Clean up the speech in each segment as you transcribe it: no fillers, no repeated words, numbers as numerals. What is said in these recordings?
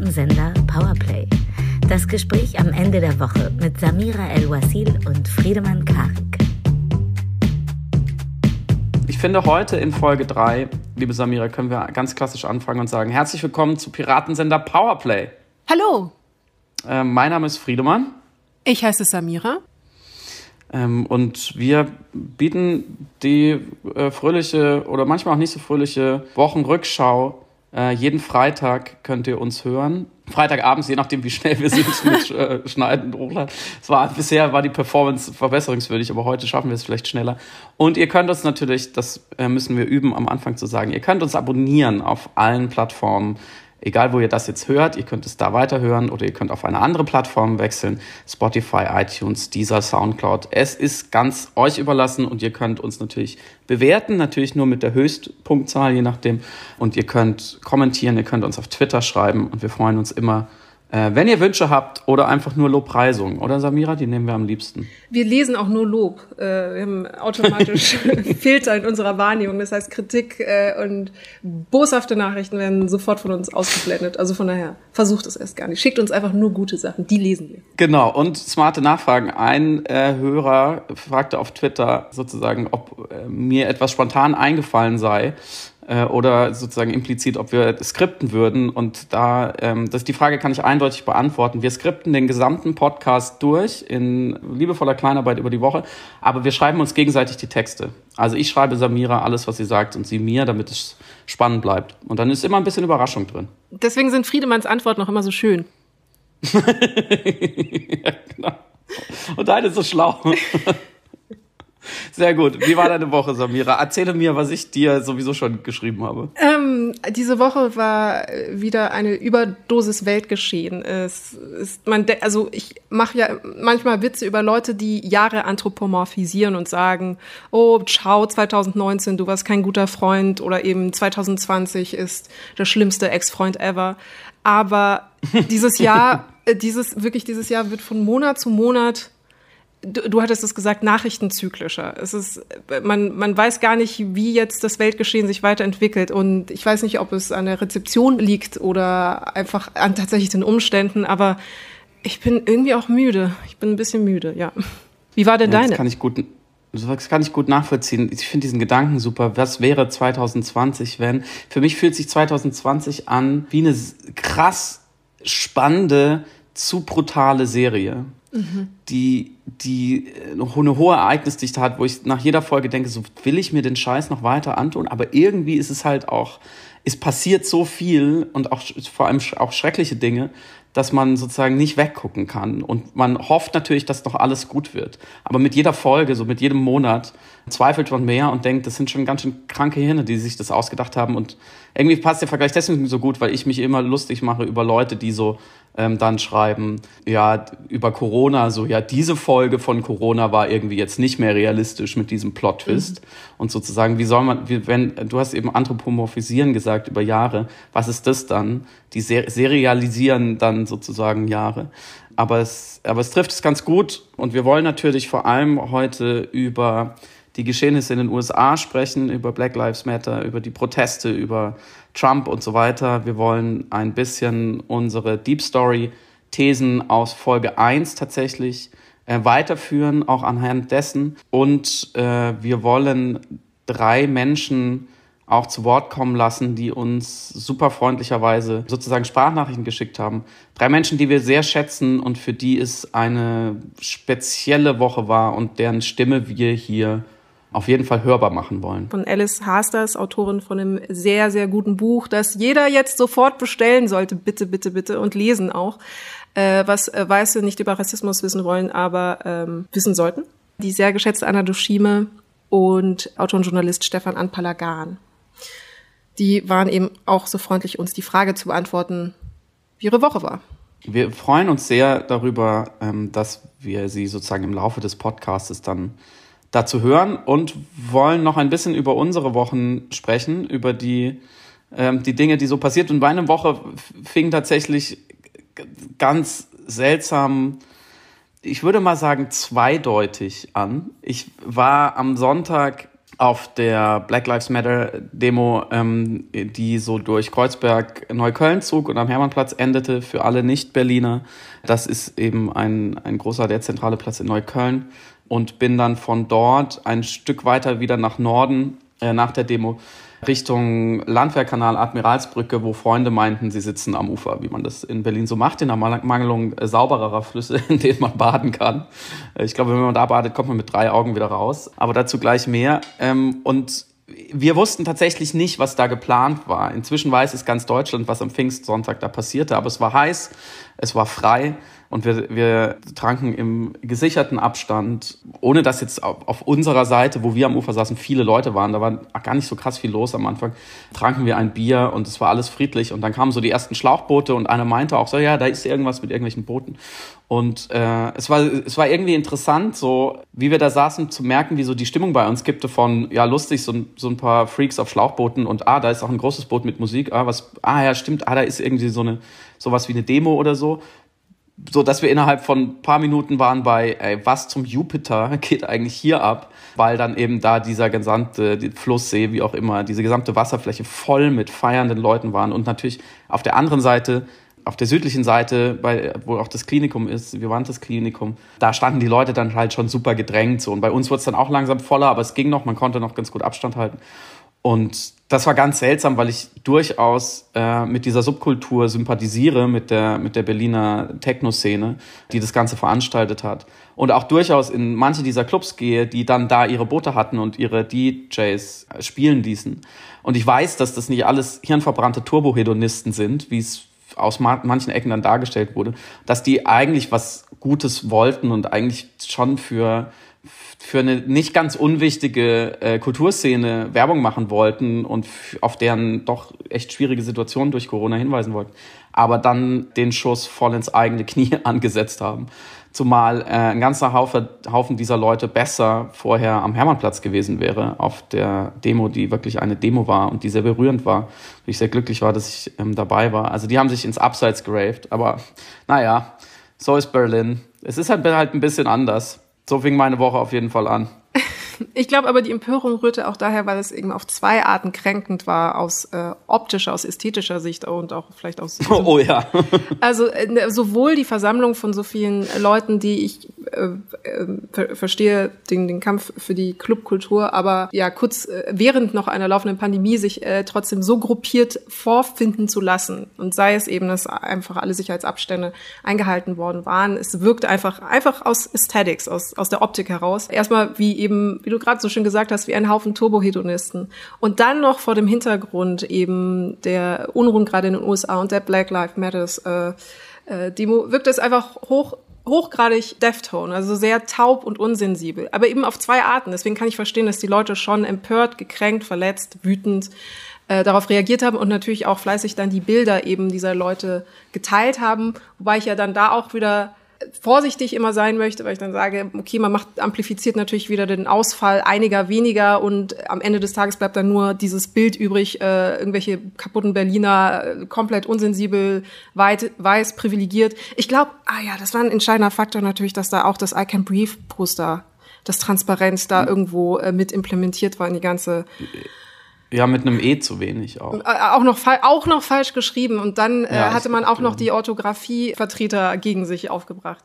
Piratensender Powerplay. Das Gespräch am Ende der Woche mit Samira El-Wasil und Friedemann Karik. Ich finde, heute in Folge 3, liebe Samira, können wir ganz klassisch anfangen und sagen, herzlich willkommen zu Piratensender Powerplay. Hallo. Mein Name ist Friedemann. Ich heiße Samira. Und wir bieten die fröhliche oder manchmal auch nicht so fröhliche Wochenrückschau. Jeden Freitag könnt ihr uns hören. Freitagabends, je nachdem wie schnell wir sind mit Schneiden und Hochladen. Bisher war die Performance verbesserungswürdig, aber heute schaffen wir es vielleicht schneller. Und ihr könnt uns natürlich, das müssen wir üben am Anfang zu sagen, ihr könnt uns abonnieren auf allen Plattformen. Egal, wo ihr das jetzt hört, ihr könnt es da weiterhören oder ihr könnt auf eine andere Plattform wechseln. Spotify, iTunes, Deezer, Soundcloud. Es ist ganz euch überlassen und ihr könnt uns natürlich bewerten, natürlich nur mit der Höchstpunktzahl, je nachdem. Und ihr könnt kommentieren, ihr könnt uns auf Twitter schreiben und wir freuen uns immer, wenn ihr Wünsche habt oder einfach nur Lobpreisungen. Oder Samira, die nehmen wir am liebsten. Wir lesen auch nur Lob. Wir haben automatisch Filter in unserer Wahrnehmung. Das heißt, Kritik und boshafte Nachrichten werden sofort von uns ausgeblendet. Also von daher, versucht es erst gar nicht. Schickt uns einfach nur gute Sachen, die lesen wir. Genau, und smarte Nachfragen. Ein Hörer fragte auf Twitter sozusagen, ob mir etwas spontan eingefallen sei. Oder sozusagen implizit, ob wir skripten würden. Und die Frage kann ich eindeutig beantworten. Wir skripten den gesamten Podcast durch in liebevoller Kleinarbeit über die Woche, aber wir schreiben uns gegenseitig die Texte. Also ich schreibe Samira alles, was sie sagt, und sie mir, damit es spannend bleibt. Und dann ist immer ein bisschen Überraschung drin. Deswegen sind Friedemanns Antworten noch immer so schön. Ja, genau. Und deine ist so schlau. Sehr gut. Wie war deine Woche, Samira? Erzähle mir, was ich dir sowieso schon geschrieben habe. Diese Woche war wieder eine Überdosis Weltgeschehen. Ich mache ja manchmal Witze über Leute, die Jahre anthropomorphisieren und sagen, oh, ciao, 2019, du warst kein guter Freund, oder eben 2020 ist der schlimmste Ex-Freund ever. Aber dieses Jahr wird von Monat zu Monat, du hattest es gesagt, nachrichtenzyklischer. Man weiß gar nicht, wie jetzt das Weltgeschehen sich weiterentwickelt. Und ich weiß nicht, ob es an der Rezeption liegt oder einfach an tatsächlich den Umständen. Aber ich bin irgendwie auch müde. Ich bin ein bisschen müde, ja. Wie war denn deine? Das kann ich gut nachvollziehen. Ich finde diesen Gedanken super. Was wäre 2020, wenn? Für mich fühlt sich 2020 an wie eine krass spannende, zu brutale Serie. Die eine hohe Ereignisdichte hat, wo ich nach jeder Folge denke, so will ich mir den Scheiß noch weiter antun, aber irgendwie ist es halt auch, es passiert so viel und auch vor allem auch schreckliche Dinge, dass man sozusagen nicht weggucken kann, und man hofft natürlich, dass noch alles gut wird, aber mit jeder Folge, so mit jedem Monat zweifelt man mehr und denkt, das sind schon ganz schön kranke Hirne, die sich das ausgedacht haben, und irgendwie passt der Vergleich deswegen so gut, weil ich mich immer lustig mache über Leute, die so dann schreiben, ja, über Corona, so, ja, diese Folge von Corona war irgendwie jetzt nicht mehr realistisch mit diesem Plot-Twist. Und sozusagen, du hast eben anthropomorphisieren gesagt über Jahre, was ist das dann? Die serialisieren dann sozusagen Jahre. Aber es trifft es ganz gut, und wir wollen natürlich vor allem heute über die Geschehnisse in den USA sprechen, über Black Lives Matter, über die Proteste, über Trump und so weiter. Wir wollen ein bisschen unsere Deep Story-Thesen aus Folge 1 tatsächlich weiterführen, auch anhand dessen. Und wir wollen 3 Menschen auch zu Wort kommen lassen, die uns super freundlicherweise sozusagen Sprachnachrichten geschickt haben. 3 Menschen, die wir sehr schätzen und für die es eine spezielle Woche war und deren Stimme wir hier auf jeden Fall hörbar machen wollen. Von Alice Hasters, Autorin von einem sehr, sehr guten Buch, das jeder jetzt sofort bestellen sollte. Bitte, bitte, bitte. Und lesen auch. Was Weiße nicht über Rassismus wissen wollen, aber wissen sollten. Die sehr geschätzte Anna Dushime und Autor und Journalist Stefan Anpalagan. Die waren eben auch so freundlich, uns die Frage zu beantworten, wie ihre Woche war. Wir freuen uns sehr darüber, dass wir sie sozusagen im Laufe des Podcasts dann dazu hören, und wollen noch ein bisschen über unsere Wochen sprechen, über die Dinge, die so passiert. Und meine Woche fing tatsächlich ganz seltsam, ich würde mal sagen, zweideutig an. Ich war am Sonntag auf der Black Lives Matter Demo, die so durch Kreuzberg-Neukölln zog und am Hermannplatz endete für alle Nicht-Berliner. Das ist eben ein großer, der zentrale Platz in Neukölln. Und bin dann von dort ein Stück weiter wieder nach Norden, nach der Demo, Richtung Landwehrkanal, Admiralsbrücke, wo Freunde meinten, sie sitzen am Ufer, wie man das in Berlin so macht, in der Mangelung saubererer Flüsse, in denen man baden kann. Ich glaube, wenn man da badet, kommt man mit 3 Augen wieder raus. Aber dazu gleich mehr. Und wir wussten tatsächlich nicht, was da geplant war. Inzwischen weiß es ganz Deutschland, was am Pfingstsonntag da passierte. Aber es war heiß, es war frei. Und wir tranken im gesicherten Abstand, ohne dass jetzt auf unserer Seite, wo wir am Ufer saßen, viele Leute waren, da war gar nicht so krass viel los am Anfang, tranken wir ein Bier und es war alles friedlich. Und dann kamen so die ersten Schlauchboote und einer meinte auch so, ja, da ist irgendwas mit irgendwelchen Booten. Und es war irgendwie interessant, so wie wir da saßen, zu merken, wie so die Stimmung bei uns kippte von, ja, lustig, so ein paar Freaks auf Schlauchbooten und da ist auch ein großes Boot mit Musik, ja, stimmt, da ist irgendwie sowas wie eine Demo oder so. So, dass wir innerhalb von ein paar Minuten waren bei, was zum Jupiter geht eigentlich hier ab? Weil dann eben da dieser gesamte Flusssee, wie auch immer, diese gesamte Wasserfläche voll mit feiernden Leuten waren. Und natürlich auf der anderen Seite, auf der südlichen Seite, wo auch das Klinikum ist, Vivantes Klinikum, da standen die Leute dann halt schon super gedrängt. So. Und bei uns wurde es dann auch langsam voller, aber es ging noch, man konnte noch ganz gut Abstand halten. Und das war ganz seltsam, weil ich durchaus mit dieser Subkultur sympathisiere, mit der Berliner Techno-Szene, die das Ganze veranstaltet hat. Und auch durchaus in manche dieser Clubs gehe, die dann da ihre Boote hatten und ihre DJs spielen ließen. Und ich weiß, dass das nicht alles hirnverbrannte Turbohedonisten sind, wie es aus manchen Ecken dann dargestellt wurde, dass die eigentlich was Gutes wollten und eigentlich schon für eine nicht ganz unwichtige Kulturszene Werbung machen wollten und auf deren doch echt schwierige Situation durch Corona hinweisen wollten, aber dann den Schuss voll ins eigene Knie angesetzt haben. Zumal ein ganzer Haufen dieser Leute besser vorher am Hermannplatz gewesen wäre auf der Demo, die wirklich eine Demo war und die sehr berührend war. Ich sehr glücklich war, dass ich dabei war. Also die haben sich ins Abseits geraved, aber naja, so ist Berlin. Es ist halt ein bisschen anders. So fing meine Woche auf jeden Fall an. Ich glaube aber, die Empörung rührte auch daher, weil es eben auf 2 Arten kränkend war, aus optischer, aus ästhetischer Sicht und auch vielleicht aus... Oh ja. Also sowohl die Versammlung von so vielen Leuten, die ich verstehe, den Kampf für die Clubkultur, aber ja kurz während noch einer laufenden Pandemie sich trotzdem so gruppiert vorfinden zu lassen. Und sei es eben, dass einfach alle Sicherheitsabstände eingehalten worden waren. Es wirkte einfach aus Aesthetics, aus der Optik heraus. Erstmal wie du gerade so schön gesagt hast, wie ein Haufen Turbohedonisten. Und dann noch vor dem Hintergrund eben der Unruhen gerade in den USA und der Black Lives Matters Demo, wirkt es einfach hochgradig Deftone, also sehr taub und unsensibel. Aber eben auf 2 Arten. Deswegen kann ich verstehen, dass die Leute schon empört, gekränkt, verletzt, wütend darauf reagiert haben und natürlich auch fleißig dann die Bilder eben dieser Leute geteilt haben. Wobei ich ja dann da auch wieder vorsichtig immer sein möchte, weil ich dann sage, okay, man amplifiziert natürlich wieder den Ausfall einiger weniger und am Ende des Tages bleibt dann nur dieses Bild übrig, irgendwelche kaputten Berliner, komplett unsensibel, weiß, privilegiert. Ich glaube, das war ein entscheidender Faktor natürlich, dass da auch das I Can Breathe Poster, das Transparenz da irgendwo mit implementiert war in die ganze... Ja, mit einem E zu wenig auch. Auch noch falsch geschrieben. Und dann hatte man auch noch die Orthographievertreter gegen sich aufgebracht.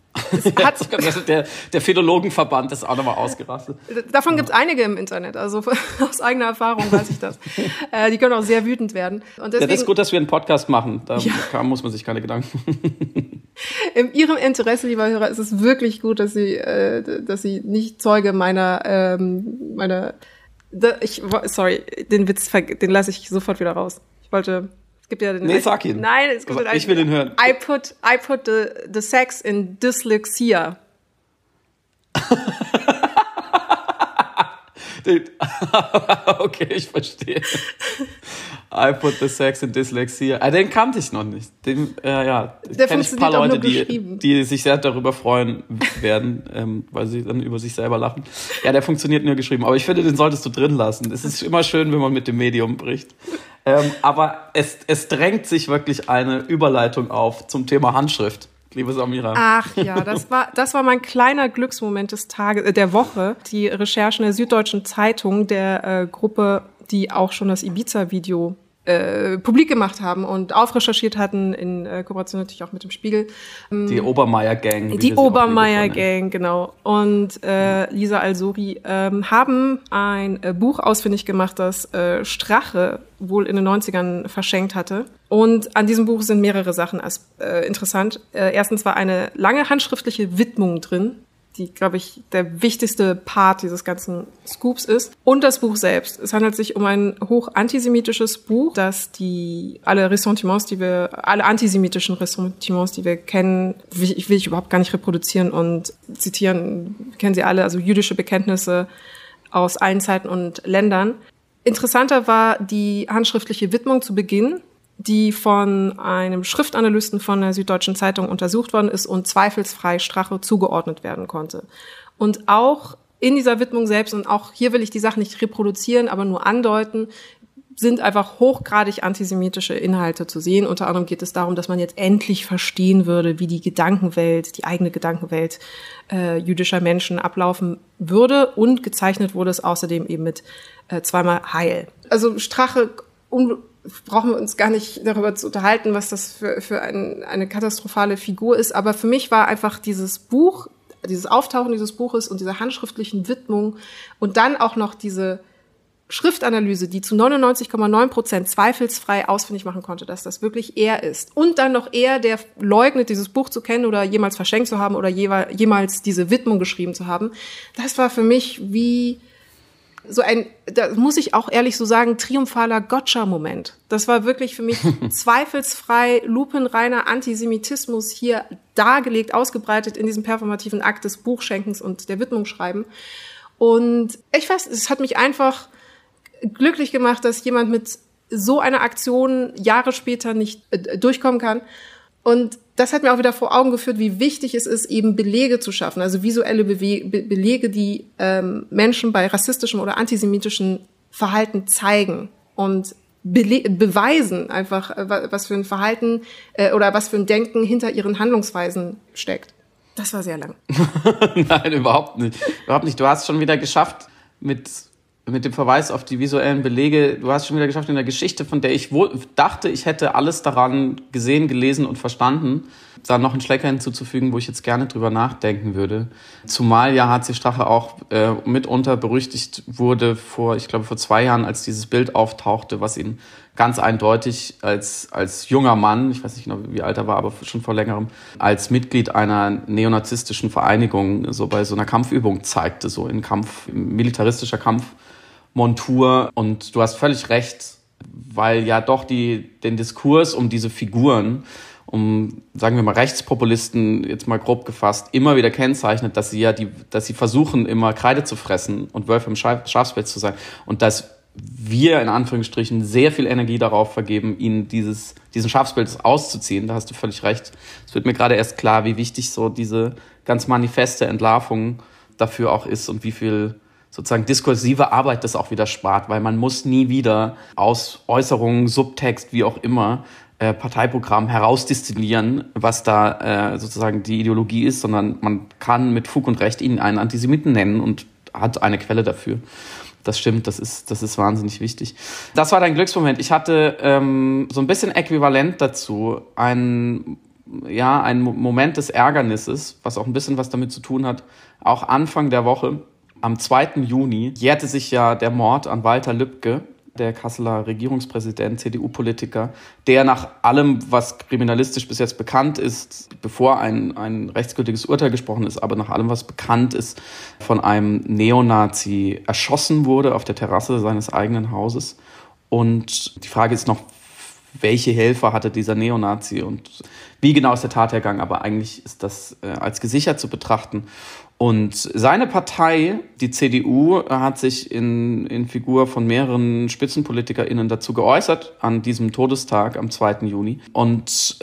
Der Philologenverband ist auch nochmal ausgerastet. Davon gibt es einige im Internet. Also aus eigener Erfahrung weiß ich das. Die können auch sehr wütend werden. Und deswegen, das ist gut, dass wir einen Podcast machen. Da muss man sich keine Gedanken. In Ihrem Interesse, lieber Hörer, ist es wirklich gut, dass Sie nicht Zeuge meiner sorry, den Witz, den lasse ich sofort wieder raus. Es gibt ja den... Nee, sag ihn. Nein, es gibt ich will ihn hören. I put the sex in dyslexia. Okay, ich verstehe. I put the sex in dyslexia. Den kannte ich noch nicht. Der kenne ich ein paar Leute, die sich sehr darüber freuen werden, weil sie dann über sich selber lachen. Ja, der funktioniert nur geschrieben. Aber ich finde, den solltest du drin lassen. Es ist immer schön, wenn man mit dem Medium bricht. Aber es drängt sich wirklich eine Überleitung auf zum Thema Handschrift. liebe Samira. Ach ja, das war mein kleiner Glücksmoment des Tages, der Woche. Die Recherchen der Süddeutschen Zeitung, der Gruppe, die auch schon das Ibiza-Video publik gemacht haben und aufrecherchiert hatten, in Kooperation natürlich auch mit dem Spiegel. Die Obermeier-Gang. Die Obermeier-Gang, genau. Und Lisa Al-Suri haben ein Buch ausfindig gemacht, das Strache wohl in den 90ern verschenkt hatte. Und an diesem Buch sind mehrere Sachen interessant. Erstens war eine lange handschriftliche Widmung drin, die, glaube ich, der wichtigste Part dieses ganzen Scoops ist. Und das Buch selbst. Es handelt sich um ein hoch antisemitisches Buch, das alle antisemitischen Ressentiments, die wir kennen, will ich überhaupt gar nicht reproduzieren und zitieren, kennen sie alle, also jüdische Bekenntnisse aus allen Zeiten und Ländern. Interessanter war die handschriftliche Widmung zu Beginn, die von einem Schriftanalysten von der Süddeutschen Zeitung untersucht worden ist und zweifelsfrei Strache zugeordnet werden konnte. Und auch in dieser Widmung selbst, und auch hier will ich die Sache nicht reproduzieren, aber nur andeuten, sind einfach hochgradig antisemitische Inhalte zu sehen. Unter anderem geht es darum, dass man jetzt endlich verstehen würde, wie die eigene Gedankenwelt jüdischer Menschen ablaufen würde. Und gezeichnet wurde es außerdem eben mit zweimal Heil. Also Strache brauchen wir uns gar nicht darüber zu unterhalten, was das für eine katastrophale Figur ist. Aber für mich war einfach dieses Buch, dieses Auftauchen dieses Buches und dieser handschriftlichen Widmung und dann auch noch diese Schriftanalyse, die zu 99,9% zweifelsfrei ausfindig machen konnte, dass das wirklich er ist. Und dann noch er, der leugnet, dieses Buch zu kennen oder jemals verschenkt zu haben oder jemals diese Widmung geschrieben zu haben. Das war für mich wie so da muss ich auch ehrlich so sagen, triumphaler Gotcha-Moment. Das war wirklich für mich zweifelsfrei, lupenreiner Antisemitismus hier dargelegt, ausgebreitet in diesem performativen Akt des Buchschenkens und der Widmungsschreiben. Und ich weiß, es hat mich einfach glücklich gemacht, dass jemand mit so einer Aktion Jahre später nicht durchkommen kann. Und das hat mir auch wieder vor Augen geführt, wie wichtig es ist, eben Belege zu schaffen, also visuelle Belege, die Menschen bei rassistischem oder antisemitischem Verhalten zeigen und beweisen einfach, was für ein Verhalten oder was für ein Denken hinter ihren Handlungsweisen steckt. Das war sehr lang. Nein, überhaupt nicht. Überhaupt nicht. Du hast schon wieder geschafft mit dem Verweis auf die visuellen Belege, du hast schon wieder geschafft in der Geschichte, von der ich wohl dachte, ich hätte alles daran gesehen, gelesen und verstanden, da noch einen Schlecker hinzuzufügen, wo ich jetzt gerne drüber nachdenken würde. Zumal ja H.C. Strache auch mitunter berüchtigt wurde vor 2 Jahren, als dieses Bild auftauchte, was ihn ganz eindeutig als junger Mann, ich weiß nicht genau, wie alt er war, aber schon vor längerem, als Mitglied einer neonazistischen Vereinigung so bei so einer Kampfübung zeigte, so in militaristischer Kampfmontur. Und du hast völlig recht, weil ja doch den Diskurs um diese Figuren, um, sagen wir mal, Rechtspopulisten, jetzt mal grob gefasst, immer wieder kennzeichnet, dass sie versuchen, immer Kreide zu fressen und Wölfe im Schafspelz zu sein. Und dass wir in Anführungsstrichen sehr viel Energie darauf vergeben, ihnen diesen Schafspelz auszuziehen. Da hast du völlig recht. Es wird mir gerade erst klar, wie wichtig so diese ganz manifeste Entlarvung dafür auch ist und wie viel sozusagen diskursive Arbeit das auch wieder spart, weil man muss nie wieder aus Äußerungen, Subtext, wie auch immer, Parteiprogramm herausdestillieren, was da sozusagen die Ideologie ist, sondern man kann mit Fug und Recht ihn einen Antisemiten nennen und hat eine Quelle dafür. Das stimmt, das ist wahnsinnig wichtig. Das war dein Glücksmoment. Ich hatte so ein bisschen äquivalent dazu ein Moment des Ärgernisses, was auch ein bisschen was damit zu tun hat. Auch Anfang der Woche, am 2. Juni, jährte sich ja der Mord an Walter Lübcke, der Kasseler Regierungspräsident, CDU-Politiker, der nach allem, was kriminalistisch bis jetzt bekannt ist, bevor ein rechtsgültiges Urteil gesprochen ist, aber nach allem, was bekannt ist, von einem Neonazi erschossen wurde auf der Terrasse seines eigenen Hauses. Und die Frage ist noch, welche Helfer hatte dieser Neonazi und wie genau ist der Tathergang, aber eigentlich ist das als gesichert zu betrachten. Und seine Partei, die CDU, hat sich in Figur von mehreren SpitzenpolitikerInnen dazu geäußert an diesem Todestag am 2. Juni. Und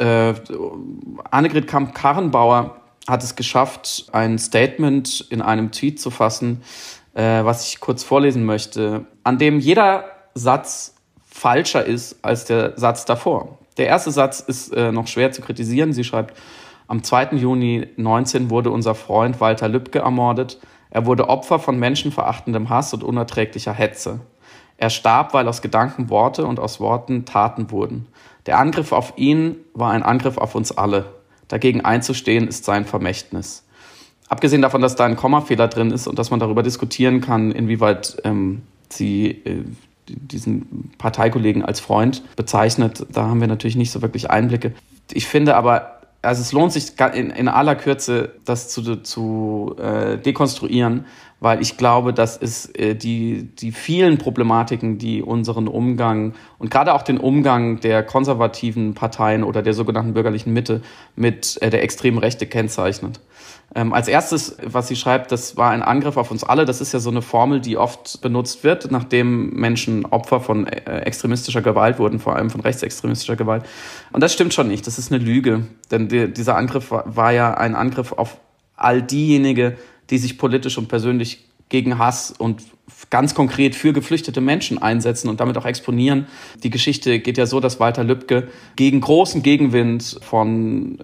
Annegret Kramp-Karrenbauer hat es geschafft, ein Statement in einem Tweet zu fassen, was ich kurz vorlesen möchte, an dem jeder Satz falscher ist als der Satz davor. Der erste Satz ist noch schwer zu kritisieren. Sie schreibt: Am 2. Juni 19 wurde unser Freund Walter Lübcke ermordet. Er wurde Opfer von menschenverachtendem Hass und unerträglicher Hetze. Er starb, weil aus Gedanken Worte und aus Worten Taten wurden. Der Angriff auf ihn war ein Angriff auf uns alle. Dagegen einzustehen ist sein Vermächtnis. Abgesehen davon, dass da ein Kommafehler drin ist und dass man darüber diskutieren kann, inwieweit sie diesen Parteikollegen als Freund bezeichnet, da haben wir natürlich nicht so wirklich Einblicke. Ich finde aber, also es lohnt sich in aller Kürze, das zu dekonstruieren, weil ich glaube, das ist die vielen Problematiken, die unseren Umgang und gerade auch den Umgang der konservativen Parteien oder der sogenannten bürgerlichen Mitte mit der extremen Rechte kennzeichnet. Als erstes, was sie schreibt, das war ein Angriff auf uns alle. Das ist ja so eine Formel, die oft benutzt wird, nachdem Menschen Opfer von extremistischer Gewalt wurden, vor allem von rechtsextremistischer Gewalt. Und das stimmt schon nicht. Das ist eine Lüge. Denn dieser Angriff war ja ein Angriff auf all diejenigen, die sich politisch und persönlich gegen Hass und ganz konkret für geflüchtete Menschen einsetzen und damit auch exponieren. Die Geschichte geht ja so, dass Walter Lübcke gegen großen Gegenwind von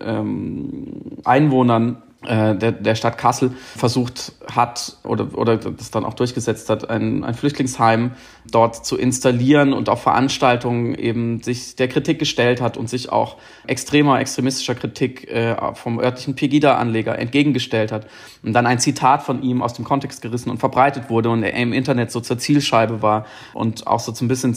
Einwohnern der Stadt Kassel versucht hat oder das dann auch durchgesetzt hat, ein Flüchtlingsheim dort zu installieren und auf Veranstaltungen eben sich der Kritik gestellt hat und sich auch extremistischer Kritik vom örtlichen Pegida-Anleger entgegengestellt hat und dann ein Zitat von ihm aus dem Kontext gerissen und verbreitet wurde und er im Internet so zur Zielscheibe war und auch so ein bisschen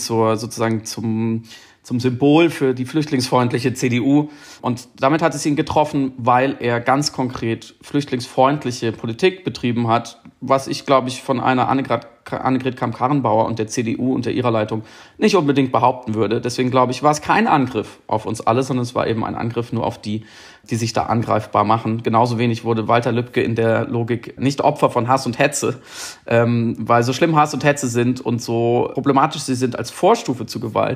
zum Symbol für die flüchtlingsfreundliche CDU. Und damit hat es ihn getroffen, weil er ganz konkret flüchtlingsfreundliche Politik betrieben hat, was ich, glaube ich, von einer Annegret Kramp-Karrenbauer und der CDU unter ihrer Leitung nicht unbedingt behaupten würde. Deswegen, glaube ich, war es kein Angriff auf uns alle, sondern es war eben ein Angriff nur auf die sich da angreifbar machen. Genauso wenig wurde Walter Lübcke in der Logik nicht Opfer von Hass und Hetze, weil so schlimm Hass und Hetze sind und so problematisch sie sind als Vorstufe zu Gewalt,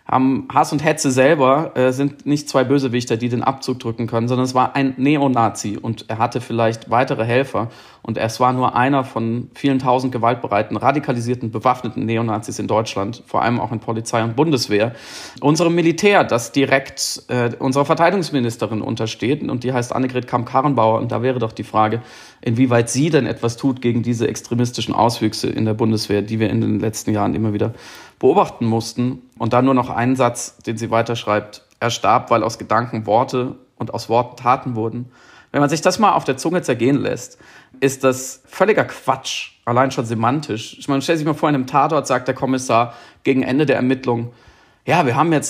Hass und Hetze selber sind nicht zwei Bösewichter, die den Abzug drücken können, sondern es war ein Neonazi und er hatte vielleicht weitere Helfer und es war nur einer von vielen tausend gewaltbereiten, radikalisierten, bewaffneten Neonazis in Deutschland, vor allem auch in Polizei und Bundeswehr. Unserem Militär, das direkt unserer Verteidigungsministerin untersteht und die heißt Annegret Kramp-Karrenbauer und da wäre doch die Frage, inwieweit sie denn etwas tut gegen diese extremistischen Auswüchse in der Bundeswehr, die wir in den letzten Jahren immer wieder beobachten mussten. Und dann nur noch einen Satz, den sie weiterschreibt. Er starb, weil aus Gedanken Worte und aus Worten Taten wurden. Wenn man sich das mal auf der Zunge zergehen lässt, ist das völliger Quatsch, allein schon semantisch. Ich meine, stell sich mal vor, in einem Tatort sagt der Kommissar gegen Ende der Ermittlung, ja,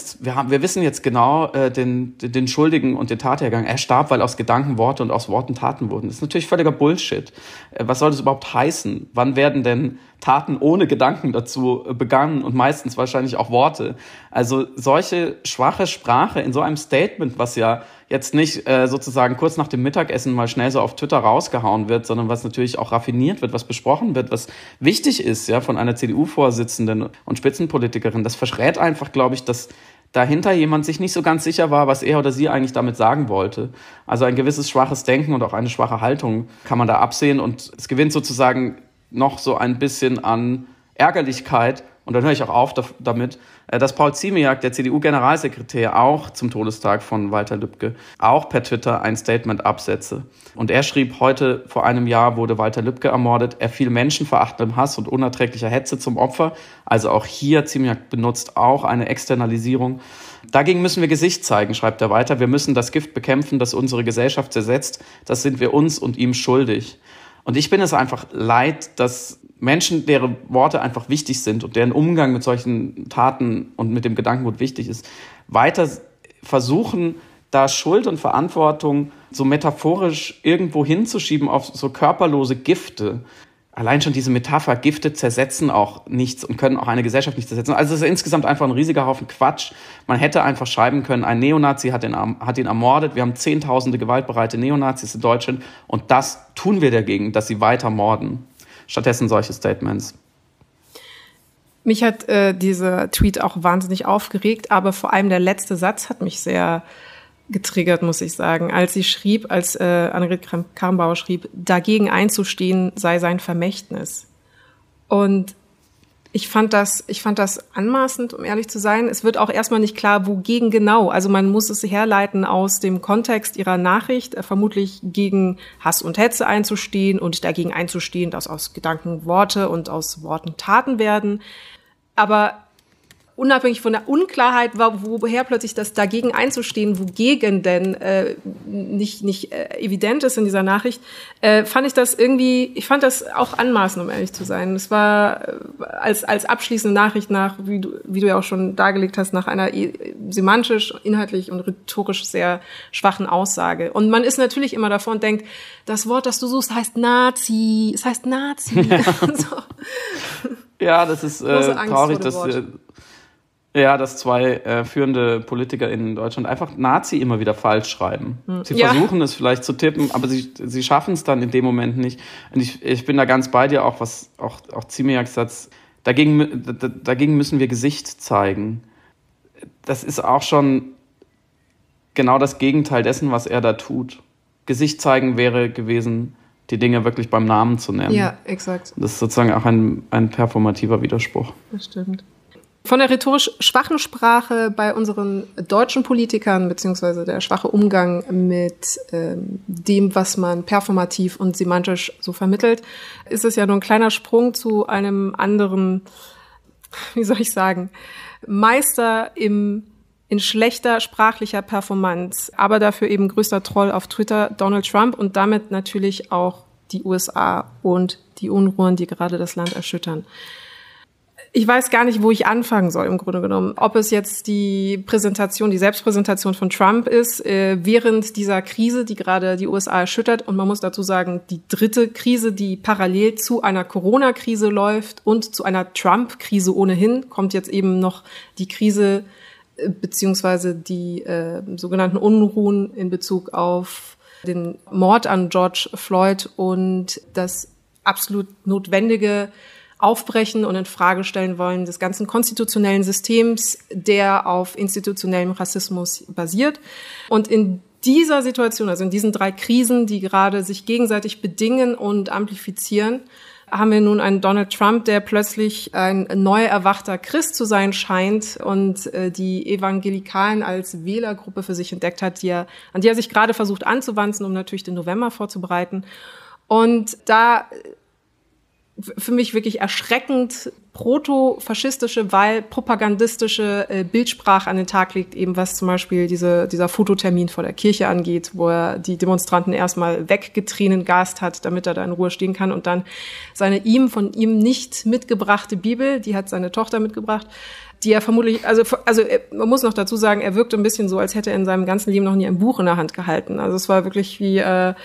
wir wissen jetzt genau den Schuldigen und den Tathergang. Er starb, weil aus Gedanken Worte und aus Worten Taten wurden. Das ist natürlich völliger Bullshit. Was soll das überhaupt heißen? Wann werden denn Taten ohne Gedanken dazu begangen und meistens wahrscheinlich auch Worte? Also solche schwache Sprache in so einem Statement, was ja jetzt nicht sozusagen kurz nach dem Mittagessen mal schnell so auf Twitter rausgehauen wird, sondern was natürlich auch raffiniert wird, was besprochen wird, was wichtig ist, ja, von einer CDU-Vorsitzenden und Spitzenpolitikerin. Das verrät einfach, glaube ich, dass dahinter jemand sich nicht so ganz sicher war, was er oder sie eigentlich damit sagen wollte. Also ein gewisses schwaches Denken und auch eine schwache Haltung kann man da absehen und es gewinnt sozusagen noch so ein bisschen an Ärgerlichkeit. Und dann höre ich auch auf damit, dass Paul Ziemiak, der CDU-Generalsekretär, auch zum Todestag von Walter Lübcke, auch per Twitter ein Statement absetze. Und er schrieb, heute vor einem Jahr wurde Walter Lübcke ermordet. Er fiel menschenverachtendem Hass und unerträglicher Hetze zum Opfer. Also auch hier, Ziemiak benutzt auch eine Externalisierung. Dagegen müssen wir Gesicht zeigen, schreibt er weiter. Wir müssen das Gift bekämpfen, das unsere Gesellschaft zersetzt. Das sind wir uns und ihm schuldig. Und ich bin es einfach leid, dass Menschen, deren Worte einfach wichtig sind und deren Umgang mit solchen Taten und mit dem Gedankengut wichtig ist, weiter versuchen, da Schuld und Verantwortung so metaphorisch irgendwo hinzuschieben auf so körperlose Gifte. Allein schon diese Metapher, Gifte zersetzen auch nichts und können auch eine Gesellschaft nicht zersetzen. Also es ist insgesamt einfach ein riesiger Haufen Quatsch. Man hätte einfach schreiben können, ein Neonazi hat ihn ermordet. Wir haben Zehntausende gewaltbereite Neonazis in Deutschland und das tun wir dagegen, dass sie weiter morden. Stattdessen solche Statements. Mich hat dieser Tweet auch wahnsinnig aufgeregt, aber vor allem der letzte Satz hat mich sehr getriggert, muss ich sagen. Als Annegret Kramp-Karrenbauer schrieb, dagegen einzustehen sei sein Vermächtnis. Und Ich fand das anmaßend, um ehrlich zu sein. Es wird auch erstmal nicht klar, wogegen genau. Also man muss es herleiten aus dem Kontext ihrer Nachricht, vermutlich gegen Hass und Hetze einzustehen und dagegen einzustehen, dass aus Gedanken Worte und aus Worten Taten werden. Aber unabhängig von der Unklarheit, woher plötzlich das dagegen einzustehen, wogegen denn nicht evident ist in dieser Nachricht, fand ich das auch anmaßend, um ehrlich zu sein. Es war als abschließende Nachricht wie du ja auch schon dargelegt hast, nach einer semantisch, inhaltlich und rhetorisch sehr schwachen Aussage. Und man ist natürlich immer davor und denkt, das Wort, das du suchst, heißt Nazi. Es heißt Nazi. Ja, so. Ja, das ist traurig, dass zwei führende Politiker in Deutschland einfach Nazi immer wieder falsch schreiben. Sie versuchen es vielleicht zu tippen, aber sie schaffen es dann in dem Moment nicht. Und ich bin da ganz bei dir, auch was auch Ziemiaks Satz, dagegen müssen wir Gesicht zeigen. Das ist auch schon genau das Gegenteil dessen, was er da tut. Gesicht zeigen wäre gewesen, die Dinge wirklich beim Namen zu nennen. Ja, exakt. Das ist sozusagen auch ein performativer Widerspruch. Das stimmt. Von der rhetorisch schwachen Sprache bei unseren deutschen Politikern, beziehungsweise der schwache Umgang mit dem, was man performativ und semantisch so vermittelt, ist es ja nur ein kleiner Sprung zu einem anderen, wie soll ich sagen, Meister in schlechter sprachlicher Performance, aber dafür eben größter Troll auf Twitter, Donald Trump, und damit natürlich auch die USA und die Unruhen, die gerade das Land erschüttern. Ich weiß gar nicht, wo ich anfangen soll, im Grunde genommen. Ob es jetzt die Selbstpräsentation von Trump ist, während dieser Krise, die gerade die USA erschüttert. Und man muss dazu sagen, die dritte Krise, die parallel zu einer Corona-Krise läuft und zu einer Trump-Krise ohnehin, kommt jetzt eben noch die Krise beziehungsweise die sogenannten Unruhen in Bezug auf den Mord an George Floyd und das absolut notwendige Aufbrechen und in Frage stellen wollen des ganzen konstitutionellen Systems, der auf institutionellem Rassismus basiert. Und in dieser Situation, also in diesen drei Krisen, die gerade sich gegenseitig bedingen und amplifizieren, haben wir nun einen Donald Trump, der plötzlich ein neu erwachter Christ zu sein scheint und die Evangelikalen als Wählergruppe für sich entdeckt hat, an die er sich gerade versucht anzuwanzen, um natürlich den November vorzubereiten. Und da für mich wirklich erschreckend proto-faschistische, weil propagandistische Bildsprache an den Tag legt, eben was zum Beispiel dieser Fototermin vor der Kirche angeht, wo er die Demonstranten erstmal weggetränengast hat, damit er da in Ruhe stehen kann, und dann seine von ihm nicht mitgebrachte Bibel, die hat seine Tochter mitgebracht, die er vermutlich, also man muss noch dazu sagen, er wirkte ein bisschen so, als hätte er in seinem ganzen Leben noch nie ein Buch in der Hand gehalten. Also es war wirklich wie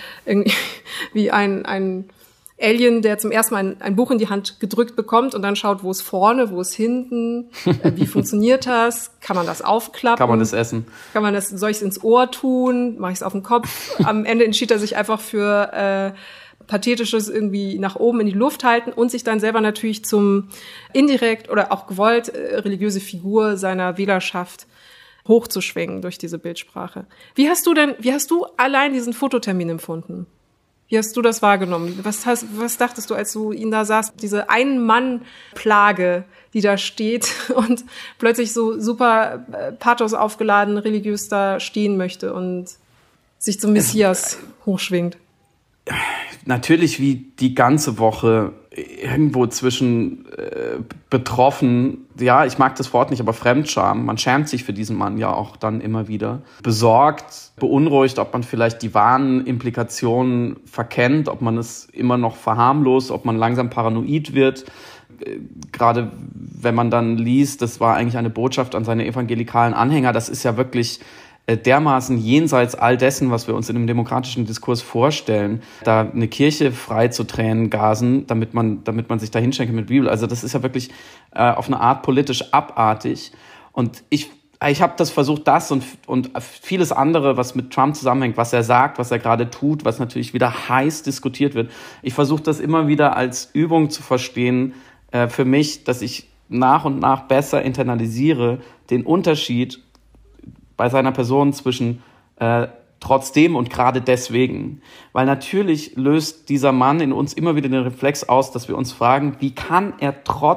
ein Alien, der zum ersten Mal ein Buch in die Hand gedrückt bekommt und dann schaut, wo ist vorne, wo ist hinten, wie funktioniert das, kann man das aufklappen? Kann man das essen? Soll ich es ins Ohr tun, mache ich es auf den Kopf? Am Ende entschied er sich einfach für pathetisches irgendwie nach oben in die Luft halten und sich dann selber natürlich zum indirekt oder auch gewollt religiöse Figur seiner Wählerschaft hochzuschwingen durch diese Bildsprache. Wie hast du allein diesen Fototermin empfunden? Wie hast du das wahrgenommen? Was dachtest du, als du ihn da sahst? Diese Ein-Mann-Plage, die da steht und plötzlich so super Pathos aufgeladen, religiös da stehen möchte und sich zum Messias hochschwingt. Natürlich wie die ganze Woche irgendwo zwischen betroffen, ja, ich mag das Wort nicht, aber Fremdscham. Man schämt sich für diesen Mann ja auch dann immer wieder. Besorgt, beunruhigt, ob man vielleicht die wahren Implikationen verkennt, ob man es immer noch verharmlost, ob man langsam paranoid wird. Gerade wenn man dann liest, das war eigentlich eine Botschaft an seine evangelikalen Anhänger, das ist ja wirklich dermaßen jenseits all dessen, was wir uns in dem demokratischen Diskurs vorstellen, da eine Kirche frei zu Tränengasen, damit man sich da hinschenkt mit Bibel. Also das ist ja wirklich auf eine Art politisch abartig. Und ich habe das versucht, das und vieles andere, was mit Trump zusammenhängt, was er sagt, was er gerade tut, was natürlich wieder heiß diskutiert wird. Ich versuche das immer wieder als Übung zu verstehen, für mich, dass ich nach und nach besser internalisiere, den Unterschied bei seiner Person zwischen trotzdem und gerade deswegen. Weil natürlich löst dieser Mann in uns immer wieder den Reflex aus, dass wir uns fragen, wie kann er trotz